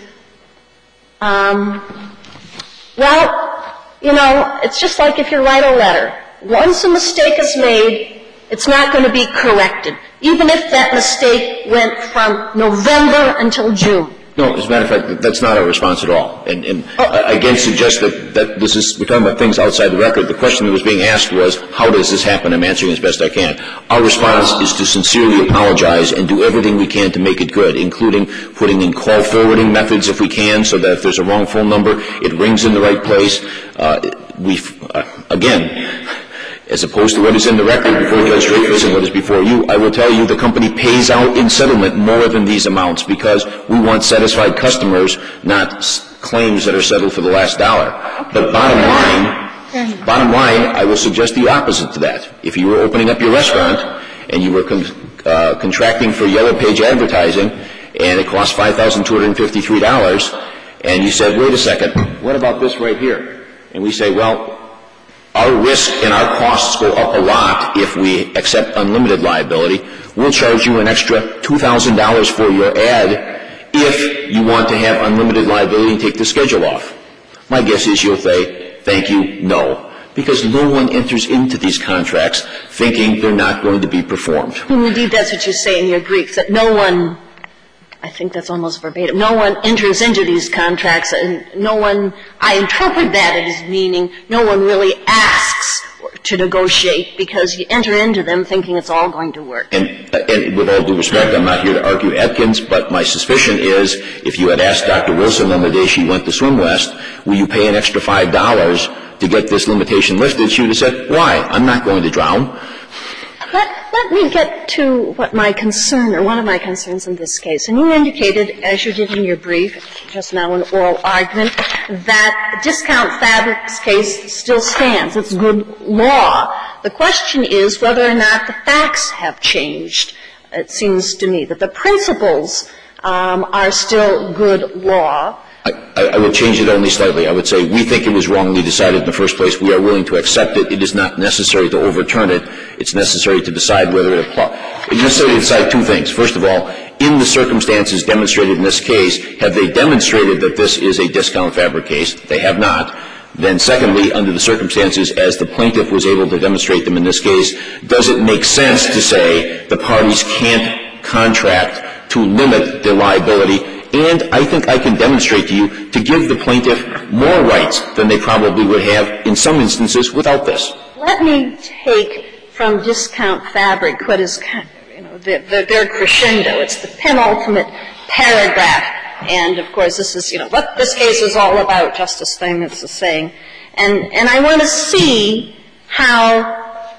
um, well, you know, it's just like if you write a letter. Once a mistake is made, it's not going to be corrected, even if that mistake went from November until June. No, as a matter of fact, that's not our response at all. And, and oh. I again suggest that, that this is, we're talking about things outside the record. The question that was being asked was, how does this happen? I'm answering as best I can. Our response is to sincerely apologize and do everything we can to make it good, including putting in call forwarding methods if we can, so that if there's a wrong phone number, it rings in the right place. Uh, we, uh, again, as opposed to what is in the record before Judge Dreyfus and what is before you, I will tell you the company pays out in settlement more than these amounts because we want satisfied customers, not s- claims that are settled for the last dollar. But bottom line, bottom line, I will suggest the opposite to that. If you were opening up your restaurant and you were con- uh, contracting for Yellow Page advertising and it cost five thousand two hundred fifty-three dollars and you said, wait a second, what about this right here? And we say, well, our risk and our costs go up a lot if we accept unlimited liability. We'll charge you an extra two thousand dollars for your ad if you want to have unlimited liability and take the schedule off. My guess is you'll say, thank you, no. Because no one enters into these contracts thinking they're not going to be performed. Indeed, that's what you say in your brief, that no one I think that's almost verbatim. No one enters into these contracts, and no one, I interpret that as meaning no one really asks to negotiate because you enter into them thinking it's all going to work. And, and with all due respect, I'm not here to argue Atkins, but my suspicion is if you had asked Doctor Wilson on the day she went to Swim West, will you pay an extra five dollars to get this limitation lifted, she would have said, why? I'm not going to drown. Let, let me get to what my concern, or one of my concerns in this case. And you indicated, as you did in your brief, just now in oral argument, that Discount Fabrics case still stands. It's good law. The question is whether or not the facts have changed. It seems to me that the principles um, are still good law. I, I would change it only slightly. I would say we think it was wrongly decided in the first place. We are willing to accept it. It is not necessary to overturn it. It's necessary to decide whether it applies. It's necessary to decide two things. First of all, in the circumstances demonstrated in this case, have they demonstrated that this is a Discount Fabric case? They have not. Then secondly, under the circumstances as the plaintiff was able to demonstrate them in this case, does it make sense to say the parties can't contract to limit their liability? And I think I can demonstrate to you to give the plaintiff more rights than they probably would have in some instances without this. Let me take from Discount Fabric what is, you know, their, their crescendo. It's the penultimate paragraph. And, of course, this is, you know, what this case is all about, Justice Steinmetz is saying. And, and I want to see how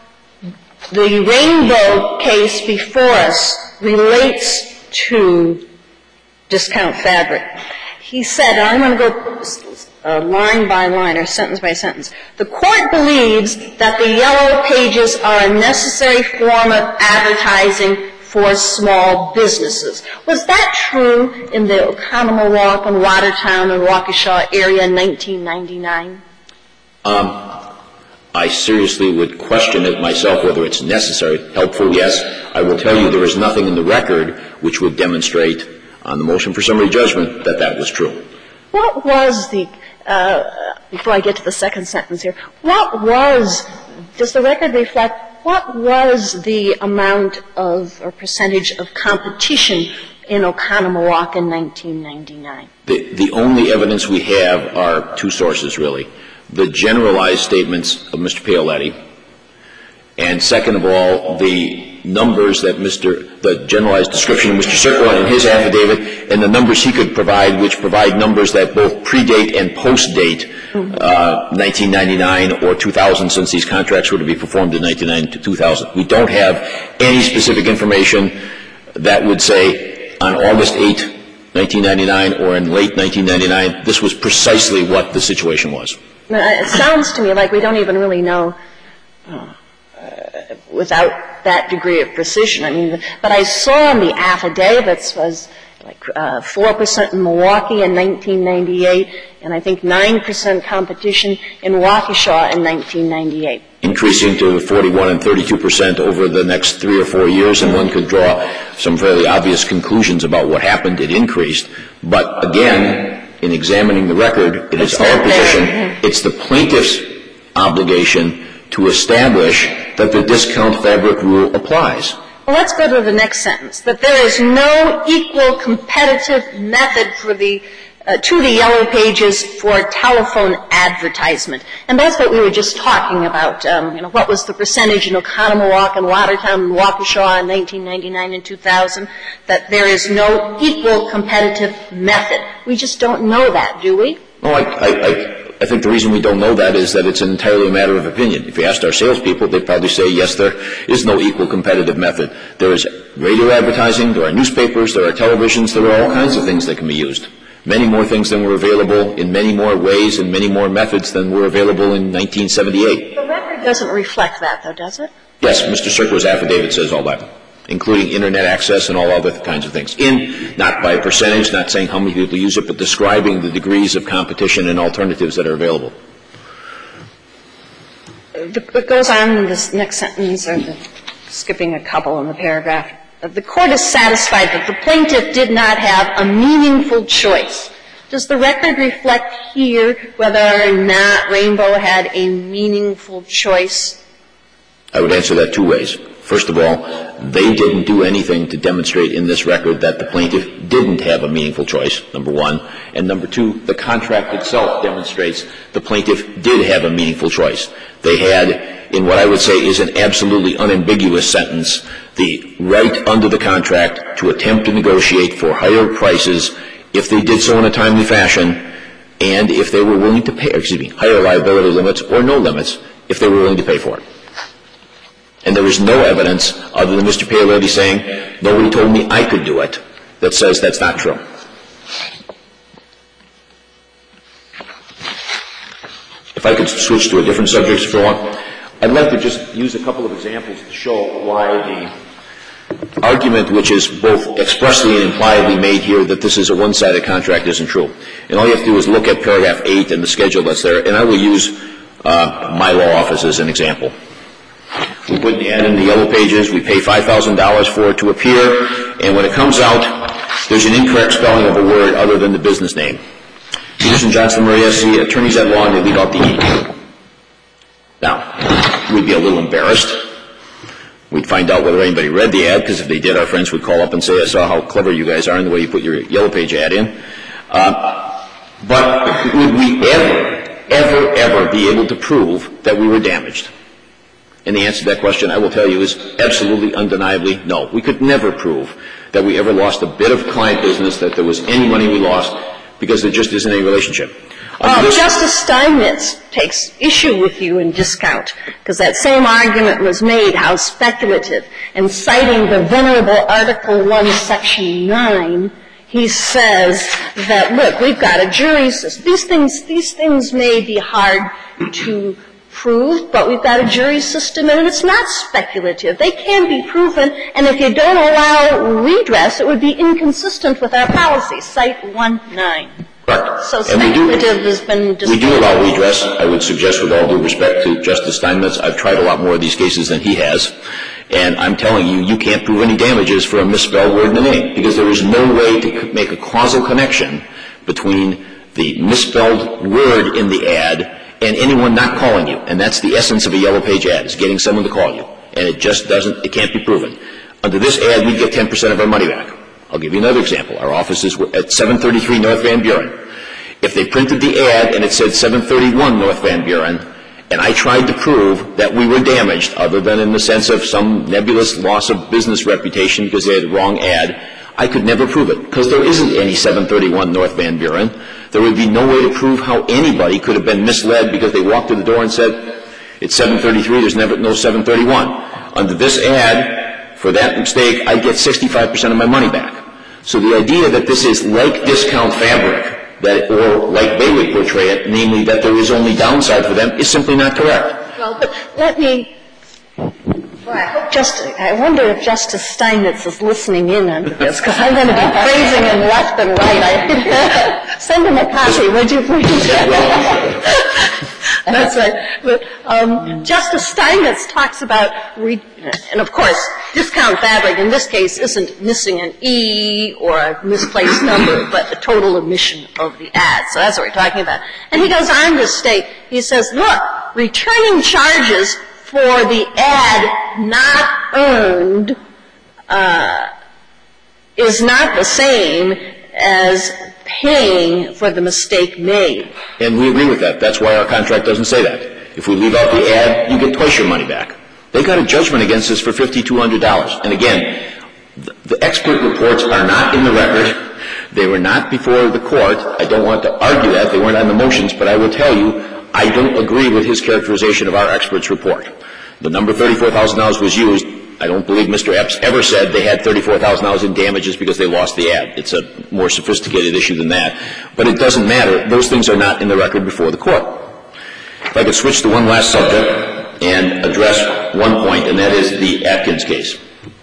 the Rainbow case before us relates to Discount Fabric. He said, I'm going to go uh, line by line or sentence by sentence. The court believes that the yellow pages are a necessary form of advertising for small businesses. Was that true in the Oconomowoc and Watertown and Waukesha area in nineteen ninety-nine? Um, I seriously would question it myself whether it's necessary. Helpful, yes. I will tell you there is nothing in the record which would demonstrate on the motion for summary judgment that that was true. What was the, uh, before I get to the second sentence here, what was, does the record reflect, what was the amount of or percentage of competition in Oconomowoc in nineteen ninety-nine? The, the only evidence we have are two sources, really. The generalized statements of Mister Paoletti, and second of all, the numbers that Mister the generalized description of Mister Circula in his affidavit, and the numbers he could provide, which provide numbers that both predate and post-date uh, nineteen ninety-nine or two thousand, since these contracts were to be performed in nineteen ninety to two thousand. We don't have any specific information that would say on August eighth, nineteen ninety-nine, or in late nineteen ninety-nine, this was precisely what the situation was. It sounds to me like we don't even really know uh, without that degree of precision. I mean, but I saw in the affidavits was like uh, four percent in Milwaukee in nineteen ninety-eight, and I think nine percent competition in Waukesha in nineteen ninety-eight. Increasing to forty-one and thirty-two percent over the next three or four years, and one could draw some fairly obvious conclusions about what happened. It increased. But again, in examining the record, it is our position, it's the plaintiff's obligation to establish that the Discount Fabric rule applies. Well, let's go to the next sentence, that there is no equal competitive method for the Uh, to the yellow pages for telephone advertisement. And that's what we were just talking about. Um, you know, what was the percentage in Oconomowoc and Watertown and Waukesha in nineteen ninety-nine and two thousand, that there is no equal competitive method. We just don't know that, do we? No, I, I, I, I think the reason we don't know that is that it's entirely a matter of opinion. If you asked our salespeople, they'd probably say, yes, there is no equal competitive method. There is radio advertising, there are newspapers, there are televisions, there are all kinds of things that can be used. Many more things than were available in many more ways and many more methods than were available in nineteen seventy-eight. The record doesn't reflect that, though, does it? Yes, Mister Circula's affidavit says all that, including Internet access and all other kinds of things. In, not by percentage, not saying how many people use it, but describing the degrees of competition and alternatives that are available. It goes on in this next sentence, or the, skipping a couple in the paragraph. The court is satisfied that the plaintiff did not have a meaningful choice. Does the record reflect here whether or not Rainbow had a meaningful choice? I would answer that two ways. First of all, they didn't do anything to demonstrate in this record that the plaintiff didn't have a meaningful choice, number one. And number two, the contract itself demonstrates the plaintiff did have a meaningful choice. They had, in what I would say is an absolutely unambiguous sentence, the right under the contract to attempt to negotiate for higher prices if they did so in a timely fashion and if they were willing to pay, excuse me, higher liability limits or no limits if they were willing to pay for it. And there was no evidence other than Mister Paoletti saying, nobody told me I could do it, that says that's not true. If I could switch to a different subject for a while, I'd like to just use a couple of examples to show why the argument which is both expressly and impliedly made here that this is a one-sided contract isn't true. And all you have to do is look at paragraph eight and the schedule that's there, and I will use uh, my law office as an example. We put the ad in the yellow pages, we pay five thousand dollars for it to appear, and when it comes out, there's an incorrect spelling of a word other than the business name. Peterson, Johnson, Maria, C, attorneys at law, and they leave out the E. Now, we'd be a little embarrassed. We'd find out whether anybody read the ad, because if they did, our friends would call up and say, I saw how clever you guys are in the way you put your yellow page ad in. Uh, but would we ever, ever, ever be able to prove that we were damaged? And the answer to that question, I will tell you, is absolutely, undeniably no. We could never prove that we ever lost a bit of client business, that there was any money we lost, because there just isn't any relationship. Uh, Justice Steinmetz takes issue with you in discount, because that same argument was made, how speculative. And citing the venerable Article one, Section nine, he says that, look, we've got a jury system. These things, these things may be hard to prove, but we've got a jury system, and it's not speculative. They can be proven, and if you don't allow redress, it would be inconsistent with our policy. Cite one nine. Correct. So speculative has been disputed. We do allow redress. I would suggest, with all due respect to Justice Steinmetz, I've tried a lot more of these cases than he has, and I'm telling you, you can't prove any damages for a misspelled word in the name, because there is no way to make a causal connection between the misspelled word in the ad and anyone not calling you. And that's the essence of a yellow page ad, is getting someone to call you. And it just doesn't, it can't be proven. Under this ad, we get ten percent of our money back. I'll give you another example. Our office is at seven thirty-three North Van Buren. If they printed the ad and it said seven thirty-one North Van Buren, and I tried to prove that we were damaged, other than in the sense of some nebulous loss of business reputation because they had the wrong ad, I could never prove it, because there isn't any seven thirty-one North Van Buren. There would be no way to prove how anybody could have been misled because they walked to the door and said, it's seven thirty-three, there's never no seven thirty-one. Under this ad, for that mistake, I get sixty-five percent of my money back. So the idea that this is like discount fabric, that, or like they would portray it, namely that there is only downside for them, is simply not correct. Well, but let me, well, I hope Justice, I wonder if Justice Steinmetz is listening in on this, because I'm going to be praising him left and right. I send him a copy, would you please? That's right. But um, Justice Steinmetz talks about, re- and of course, discount fabric in this case isn't missing an E or a misplaced number, but the total omission of the ad. So that's what we're talking about. And he goes on to state, he says, look, returning charges for the ad not earned uh, is not the same as paying for the mistake made. And we agree with that. That's why our contract doesn't say that. If we leave out the ad, you get twice your money back. They got a judgment against us for five thousand two hundred dollars. And again, the, the expert reports are not in the record. They were not before the court. I don't want to argue that. They weren't on the motions. But I will tell you, I don't agree with his characterization of our expert's report. The number thirty-four thousand dollars was used. I don't believe Mister Epps ever said they had thirty-four thousand dollars in damages because they lost the ad. It's a more sophisticated issue than that. But it doesn't matter. Those things are not in the record before the court. If I could switch to one last subject and address one point, and that is the Atkins case.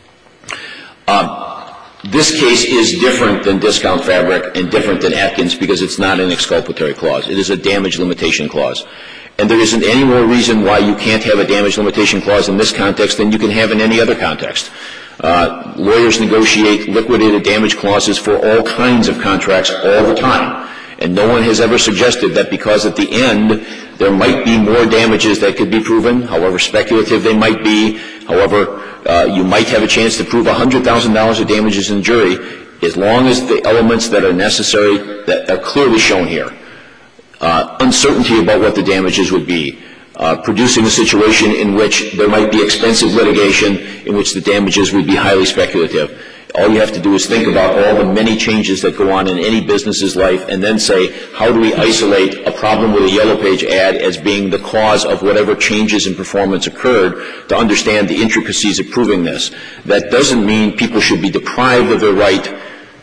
Um, this case is different than discount fabric and different than Atkins because it's not an exculpatory clause. It is a damage limitation clause. And there isn't any more reason why you can't have a damage limitation clause in this context than you can have in any other context. Uh, lawyers negotiate liquidated damage clauses for all kinds of contracts all the time. And no one has ever suggested that because at the end there might be more damages that could be proven, however speculative they might be, However, uh, you might have a chance to prove one hundred thousand dollars of damages in the jury as long as the elements that are necessary that are clearly shown here. Uh, uncertainty about what the damages would be, uh, producing a situation in which there might be expensive litigation in which the damages would be highly speculative. All you have to do is think about all the many changes that go on in any business's life and then say, how do we isolate a problem with a Yellow Page ad as being the cause of whatever changes in performance occurred to understand the intricacies of proving this. That doesn't mean people should be deprived of their right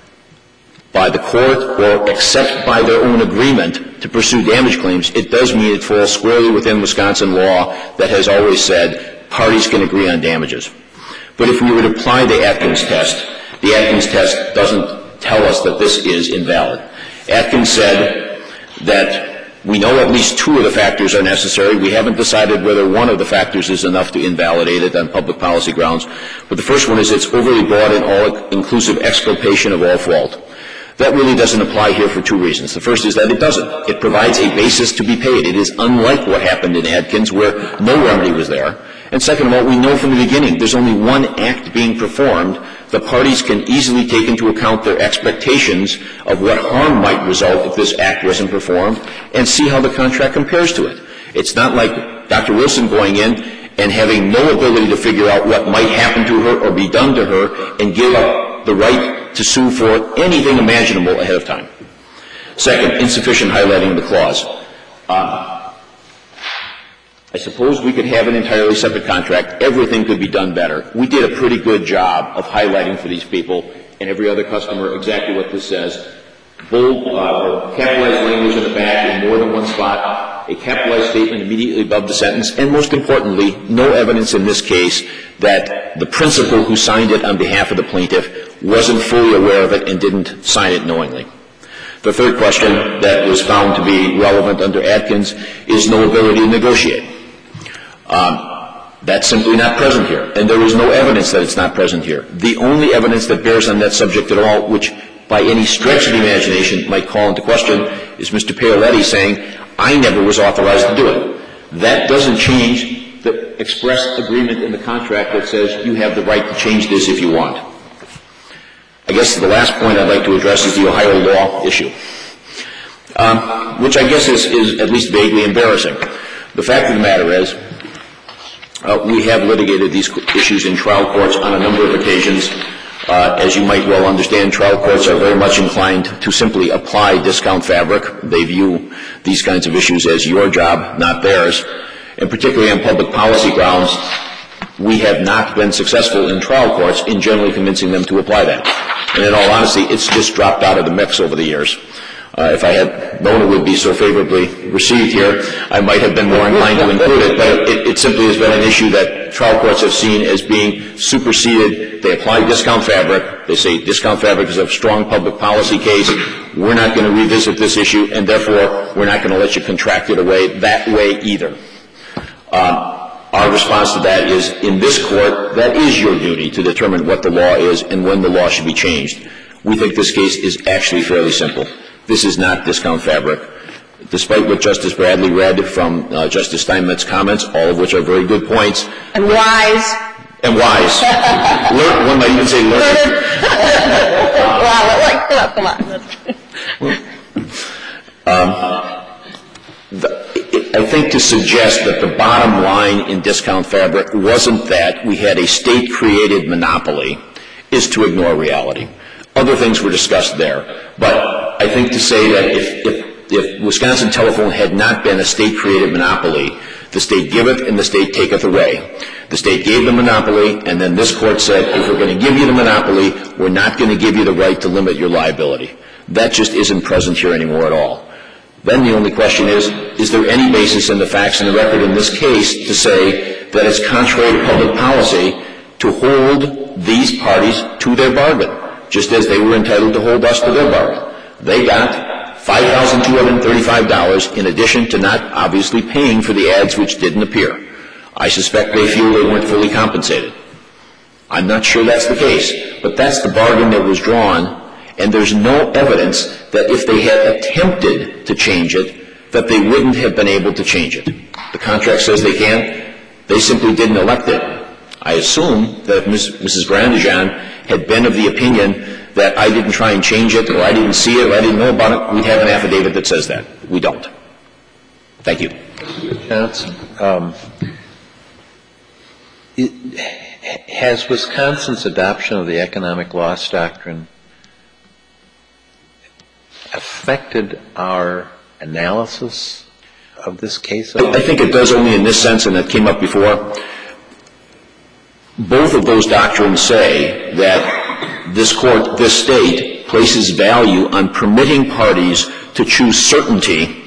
by the court or except by their own agreement to pursue damage claims. It does mean it falls squarely within Wisconsin law that has always said parties can agree on damages. But if we were to apply the Atkins test, the Atkins test doesn't tell us that this is invalid. Atkins said that we know at least two of the factors are necessary. We haven't decided whether one of the factors is enough to invalidate it on public policy grounds. But the first one is it's overly broad and all-inclusive exculpation of all fault. That really doesn't apply here for two reasons. The first is that it doesn't. It provides a basis to be paid. It is unlike what happened in Atkins where no remedy was there. And second of all, we know from the beginning there's only one act being performed. The parties can easily take into account their expectations of what harm might result if this act wasn't performed and see how the contract compares to it. It's not like Doctor Wilson going in and having no ability to figure out what might happen to her or be done to her and give up the right to sue for anything imaginable ahead of time. Second, insufficient highlighting of the clause. Uh, I suppose we could have an entirely separate contract. Everything could be done better. We did a pretty good job of highlighting for these people and every other customer exactly what this says. Bold, uh, capitalized language in the back in more than one spot, a capitalized statement immediately above the sentence, and most importantly, no evidence in this case that the principal who signed it on behalf of the plaintiff wasn't fully aware of it and didn't sign it knowingly. The third question that was found to be relevant under Atkins is no ability to negotiate. Um, that's simply not present here, and there is no evidence that it's not present here. The only evidence that bears on that subject at all, which by any stretch of the imagination might call into question, is Mister Paoletti saying, I never was authorized to do it. That doesn't change the express agreement in the contract that says you have the right to change this if you want. I guess the last point I'd like to address is the Ohio law issue, um, which I guess is, is at least vaguely embarrassing. The fact of the matter is, uh, we have litigated these issues in trial courts on a number of occasions. Uh, as you might well understand, trial courts are very much inclined to simply apply discount fabric. They view these kinds of issues as your job, not theirs. And particularly on public policy grounds, we have not been successful in trial courts in generally convincing them to apply that. And in all honesty, it's just dropped out of the mix over the years. Uh, if I had known it would be so favorably received here, I might have been more inclined to include it, but it, it simply has been an issue that trial courts have seen as being superseded. They apply discount fabric. They say discount fabric is a strong public policy case. We're not going to revisit this issue, and therefore we're not going to let you contract it away that way either. Um, Our response to that is, in this court, that is your duty to determine what the law is and when the law should be changed. We think this case is actually fairly simple. This is not discount fabric. Despite what Justice Bradley read from uh, Justice Steinmetz's comments, all of which are very good points. And wise. And wise. Learn, one might even say learned. Wow, come on. um, the, I think to suggest that the bottom line in discount fabric wasn't that we had a state-created monopoly is to ignore reality. Other things were discussed there. But I think to say that if, if, if Wisconsin Telephone had not been a state-created monopoly, the state giveth and the state taketh away. The state gave the monopoly, and then this court said, if we're going to give you the monopoly, we're not going to give you the right to limit your liability. That just isn't present here anymore at all. Then the only question is, is there any basis in the facts and the record in this case to say that it's contrary to public policy to hold these parties to their bargain, just as they were entitled to hold us to their bargain? They got five thousand two hundred thirty-five dollars in addition to not obviously paying for the ads which didn't appear. I suspect they feel they weren't fully compensated. I'm not sure that's the case, but that's the bargain that was drawn. And there's no evidence that if they had attempted to change it, that they wouldn't have been able to change it. The contract says they can. They simply didn't elect it. I assume that if Missus Grandijan had been of the opinion that I didn't try and change it, or I didn't see it, or I didn't know about it, we'd have an affidavit that says that. We don't. Thank you. Johnson, um, it, has Wisconsin's adoption of the economic loss doctrine affected our analysis of this case at all? I think it does only in this sense, and it came up before. Both of those doctrines say that this court, this state, places value on permitting parties to choose certainty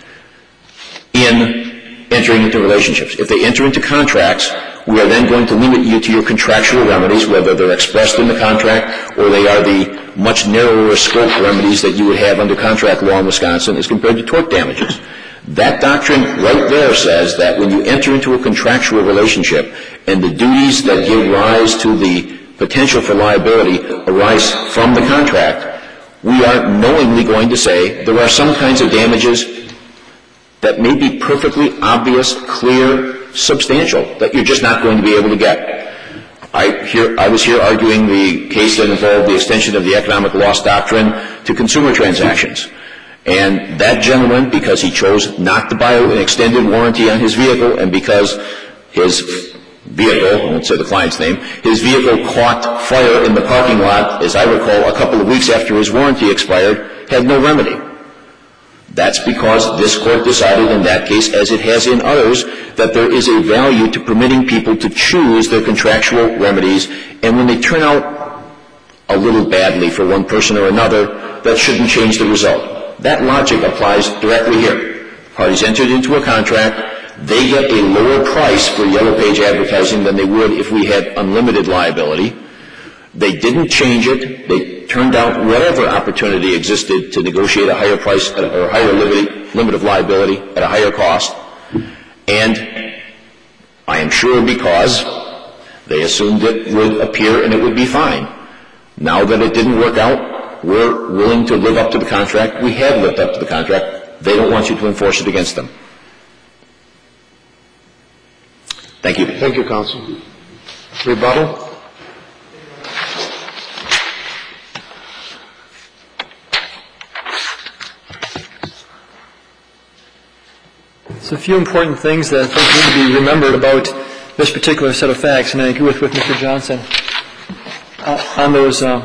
in entering into relationships. If they enter into contracts, we are then going to limit you to your contractual remedies, whether they're expressed in the contract or they are the much narrower scope remedies that you would have under contract law in Wisconsin as compared to tort damages. That doctrine right there says that when you enter into a contractual relationship and the duties that give rise to the potential for liability arise from the contract, we are knowingly going to say there are some kinds of damages that may be perfectly obvious, clear, substantial, that you're just not going to be able to get. I, here, I was here arguing the case that involved the extension of the economic loss doctrine to consumer transactions. And that gentleman, because he chose not to buy an extended warranty on his vehicle and because his vehicle, I won't say the client's name, his vehicle caught fire in the parking lot, as I recall, a couple of weeks after his warranty expired, had no remedy. That's because this court decided in that case, as it has in others, that there is a value to permitting people to choose their contractual remedies, and when they turn out a little badly for one person or another, that shouldn't change the result. That logic applies directly here. Parties entered into a contract. They get a lower price for Yellow Page advertising than they would if we had unlimited liability. They didn't change it. They turned out whatever opportunity existed to negotiate a higher price or a higher limit, limit of liability at a higher cost. And I am sure because they assumed it would appear and it would be fine. Now that it didn't work out, we're willing to live up to the contract. We have lived up to the contract. They don't want you to enforce it against them. Thank you. Thank you, Counsel. Rebuttal? So a few important things that I think need to be remembered about this particular set of facts, and I agree with, with Mister Johnson uh, on those, uh,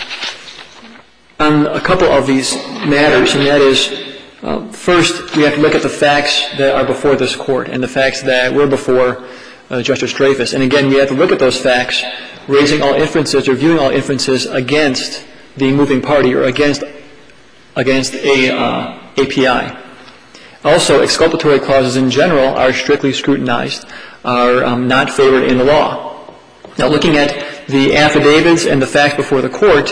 on a couple of these matters, and that is, uh, first, we have to look at the facts that are before this court and the facts that were before uh, Justice Dreyfus. And again, we have to look at those facts, raising all inferences or viewing all inferences against the moving party or against against a uh, A P I. Also, exculpatory clauses in general are strictly scrutinized, are um, not favored in the law. Now, looking at the affidavits and the facts before the court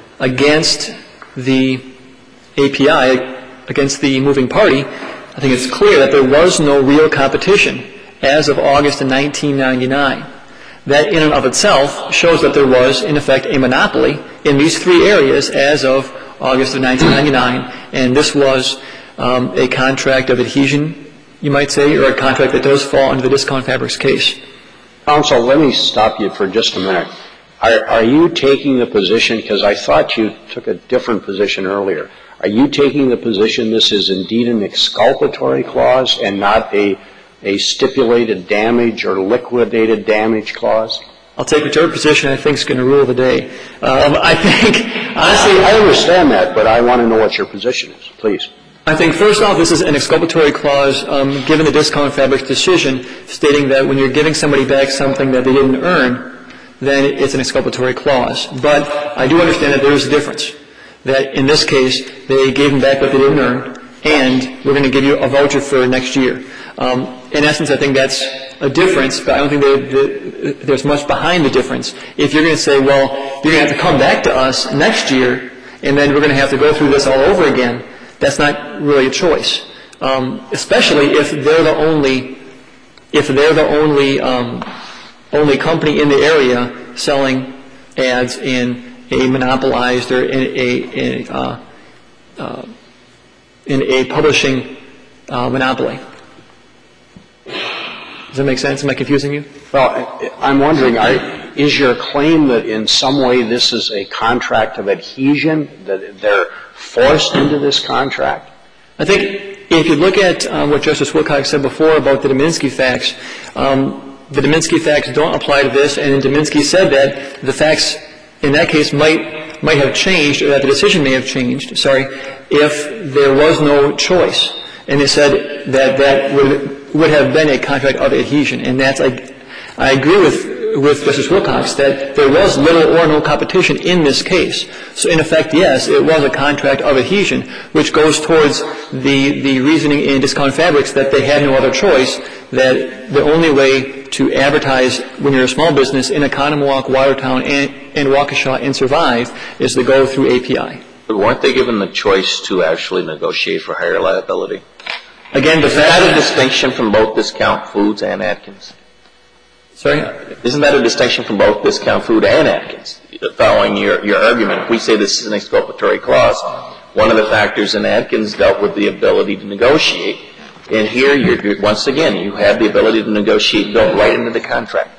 against the A P I, against the moving party, I think it's clear that there was no real competition as of August of nineteen ninety-nine. That in and of itself shows that there was, in effect, a monopoly in these three areas as of August of nineteen ninety-nine, and this was Um, a contract of adhesion, you might say, or a contract that does fall under the Discount Fabrics case. Counsel, let me stop you for just a minute. Are, are you taking the position, because I thought you took a different position earlier, are you taking the position this is indeed an exculpatory clause and not a, a stipulated damage or liquidated damage clause? I'll take whichever position I think is going to rule the day. Um, I think, honestly, I understand that, but I want to know what your position is, please. I think, first off, this is an exculpatory clause um, given the Discount Fabrics decision stating that when you're giving somebody back something that they didn't earn, then it's an exculpatory clause. But I do understand that there is a difference, that in this case, they gave them back what they didn't earn, and we're going to give you a voucher for next year. Um, in essence, I think that's a difference, but I don't think that, that there's much behind the difference. If you're going to say, well, you're going to have to come back to us next year, and then we're going to have to go through this all over again, that's not really a choice, um, especially if they're the only, if they're the only, um, only company in the area selling ads in a monopolized or in a, in a, uh, uh, in a publishing uh, monopoly. Does that make sense? Am I confusing you? Well, I'm wondering, I, is your claim that in some way this is a contract of adhesion, that they're forced into this contract? I think if you look at um, what Justice Wilcox said before about the Dominski facts, um, the Dominski facts don't apply to this, and Dominski said that the facts in that case might might have changed, or that the decision may have changed, sorry, if there was no choice. And they said that that would, would have been a contract of adhesion. And that's, I, I agree with, with Justice Wilcox that there was little or no competition in this case. So in effect, yes, it was a contract of adhesion, which goes towards the, the reasoning in Discount Fabrics that they had no other choice, that the only way to advertise when you're a small business in Economowoc, Watertown, and, and Waukesha and survive is to go through A P I. But weren't they given the choice to actually negotiate for higher liability? Again, the Is that a distinction from both Discount Foods and Atkins? Sorry? Isn't that a distinction from both Discount Food and Atkins? Following your, your argument, if we say this is an exculpatory clause, one of the factors in Atkins dealt with the ability to negotiate. And here, you're, you're, once again, you have the ability to negotiate built right into the contract.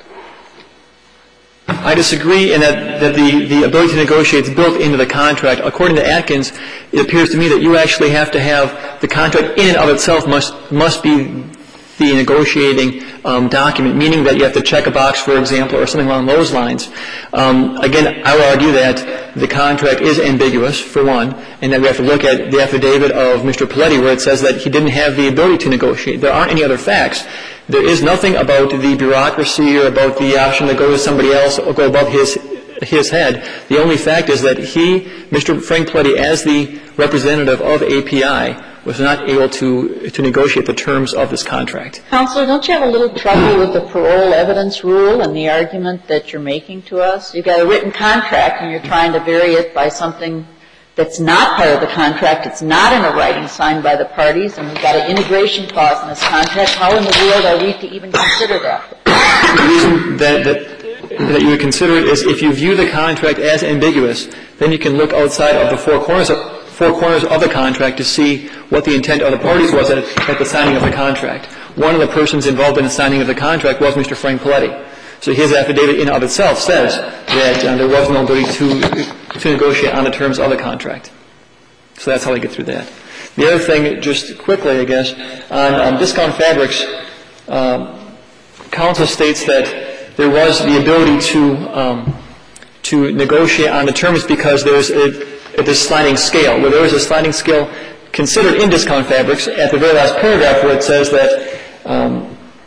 I disagree in that, that the, the ability to negotiate is built into the contract. According to Atkins, it appears to me that you actually have to have the contract in and of itself must must be the negotiating um, document, meaning that you have to check a box, for example, or something along those lines. Um, again, I will argue that the contract is ambiguous, for one, and that we have to look at the affidavit of Mister Paletti where it says that he didn't have the ability to negotiate. There aren't any other facts. There is nothing about the bureaucracy or about the option to go to somebody else or go above his his head. The only fact is that he, Mister Frank Paletti, as the representative of A P I, was not able to to negotiate the terms of this contract. Counselor, don't you have a little trouble with the parole evidence rule and the argument that you're making to us? You've got a written contract and you're trying to vary it by something that's not part of the contract. It's not in a writing signed by the parties, and we've got an integration clause in this contract. How in the world are we to even consider that? The reason that, that, that you would consider it is if you view the contract as ambiguous, then you can look outside of the four corners of, four corners of the contract to see what the intent of the parties was at, at the signing of the contract. One of the persons involved in the signing of the contract was Mister Frank Paletti. So his affidavit in and of itself says that uh, there was no ability to to negotiate on the terms of the contract. So that's how I get through that. The other thing, just quickly, I guess, on um, Discount Fabrics, um, counsel states that there was the ability to um, to negotiate on the terms because there's a, a this sliding scale. Where there is a sliding scale considered in Discount Fabrics at the very last paragraph where it says that um,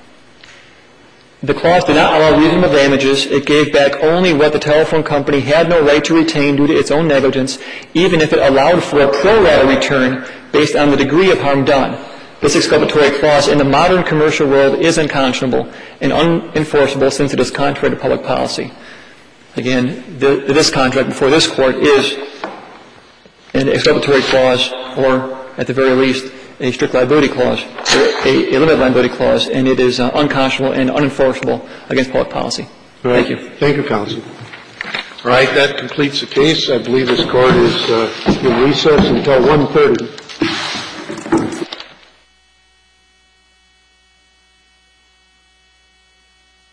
the clause did not allow reasonable damages. It gave back only what the telephone company had no right to retain due to its own negligence, even if it allowed for a pro rata return based on the degree of harm done. This exculpatory clause in the modern commercial world is unconscionable and unenforceable since it is contrary to public policy. Again, the, this contract before this court is an exculpatory clause, or at the very least, a strict liability clause, or a, a limited liability clause, and it is uh, unconscionable and unenforceable against public policy. All right. Thank you. Thank you, counsel. All right, that completes the case. I believe this court is uh, in recess until one thirty.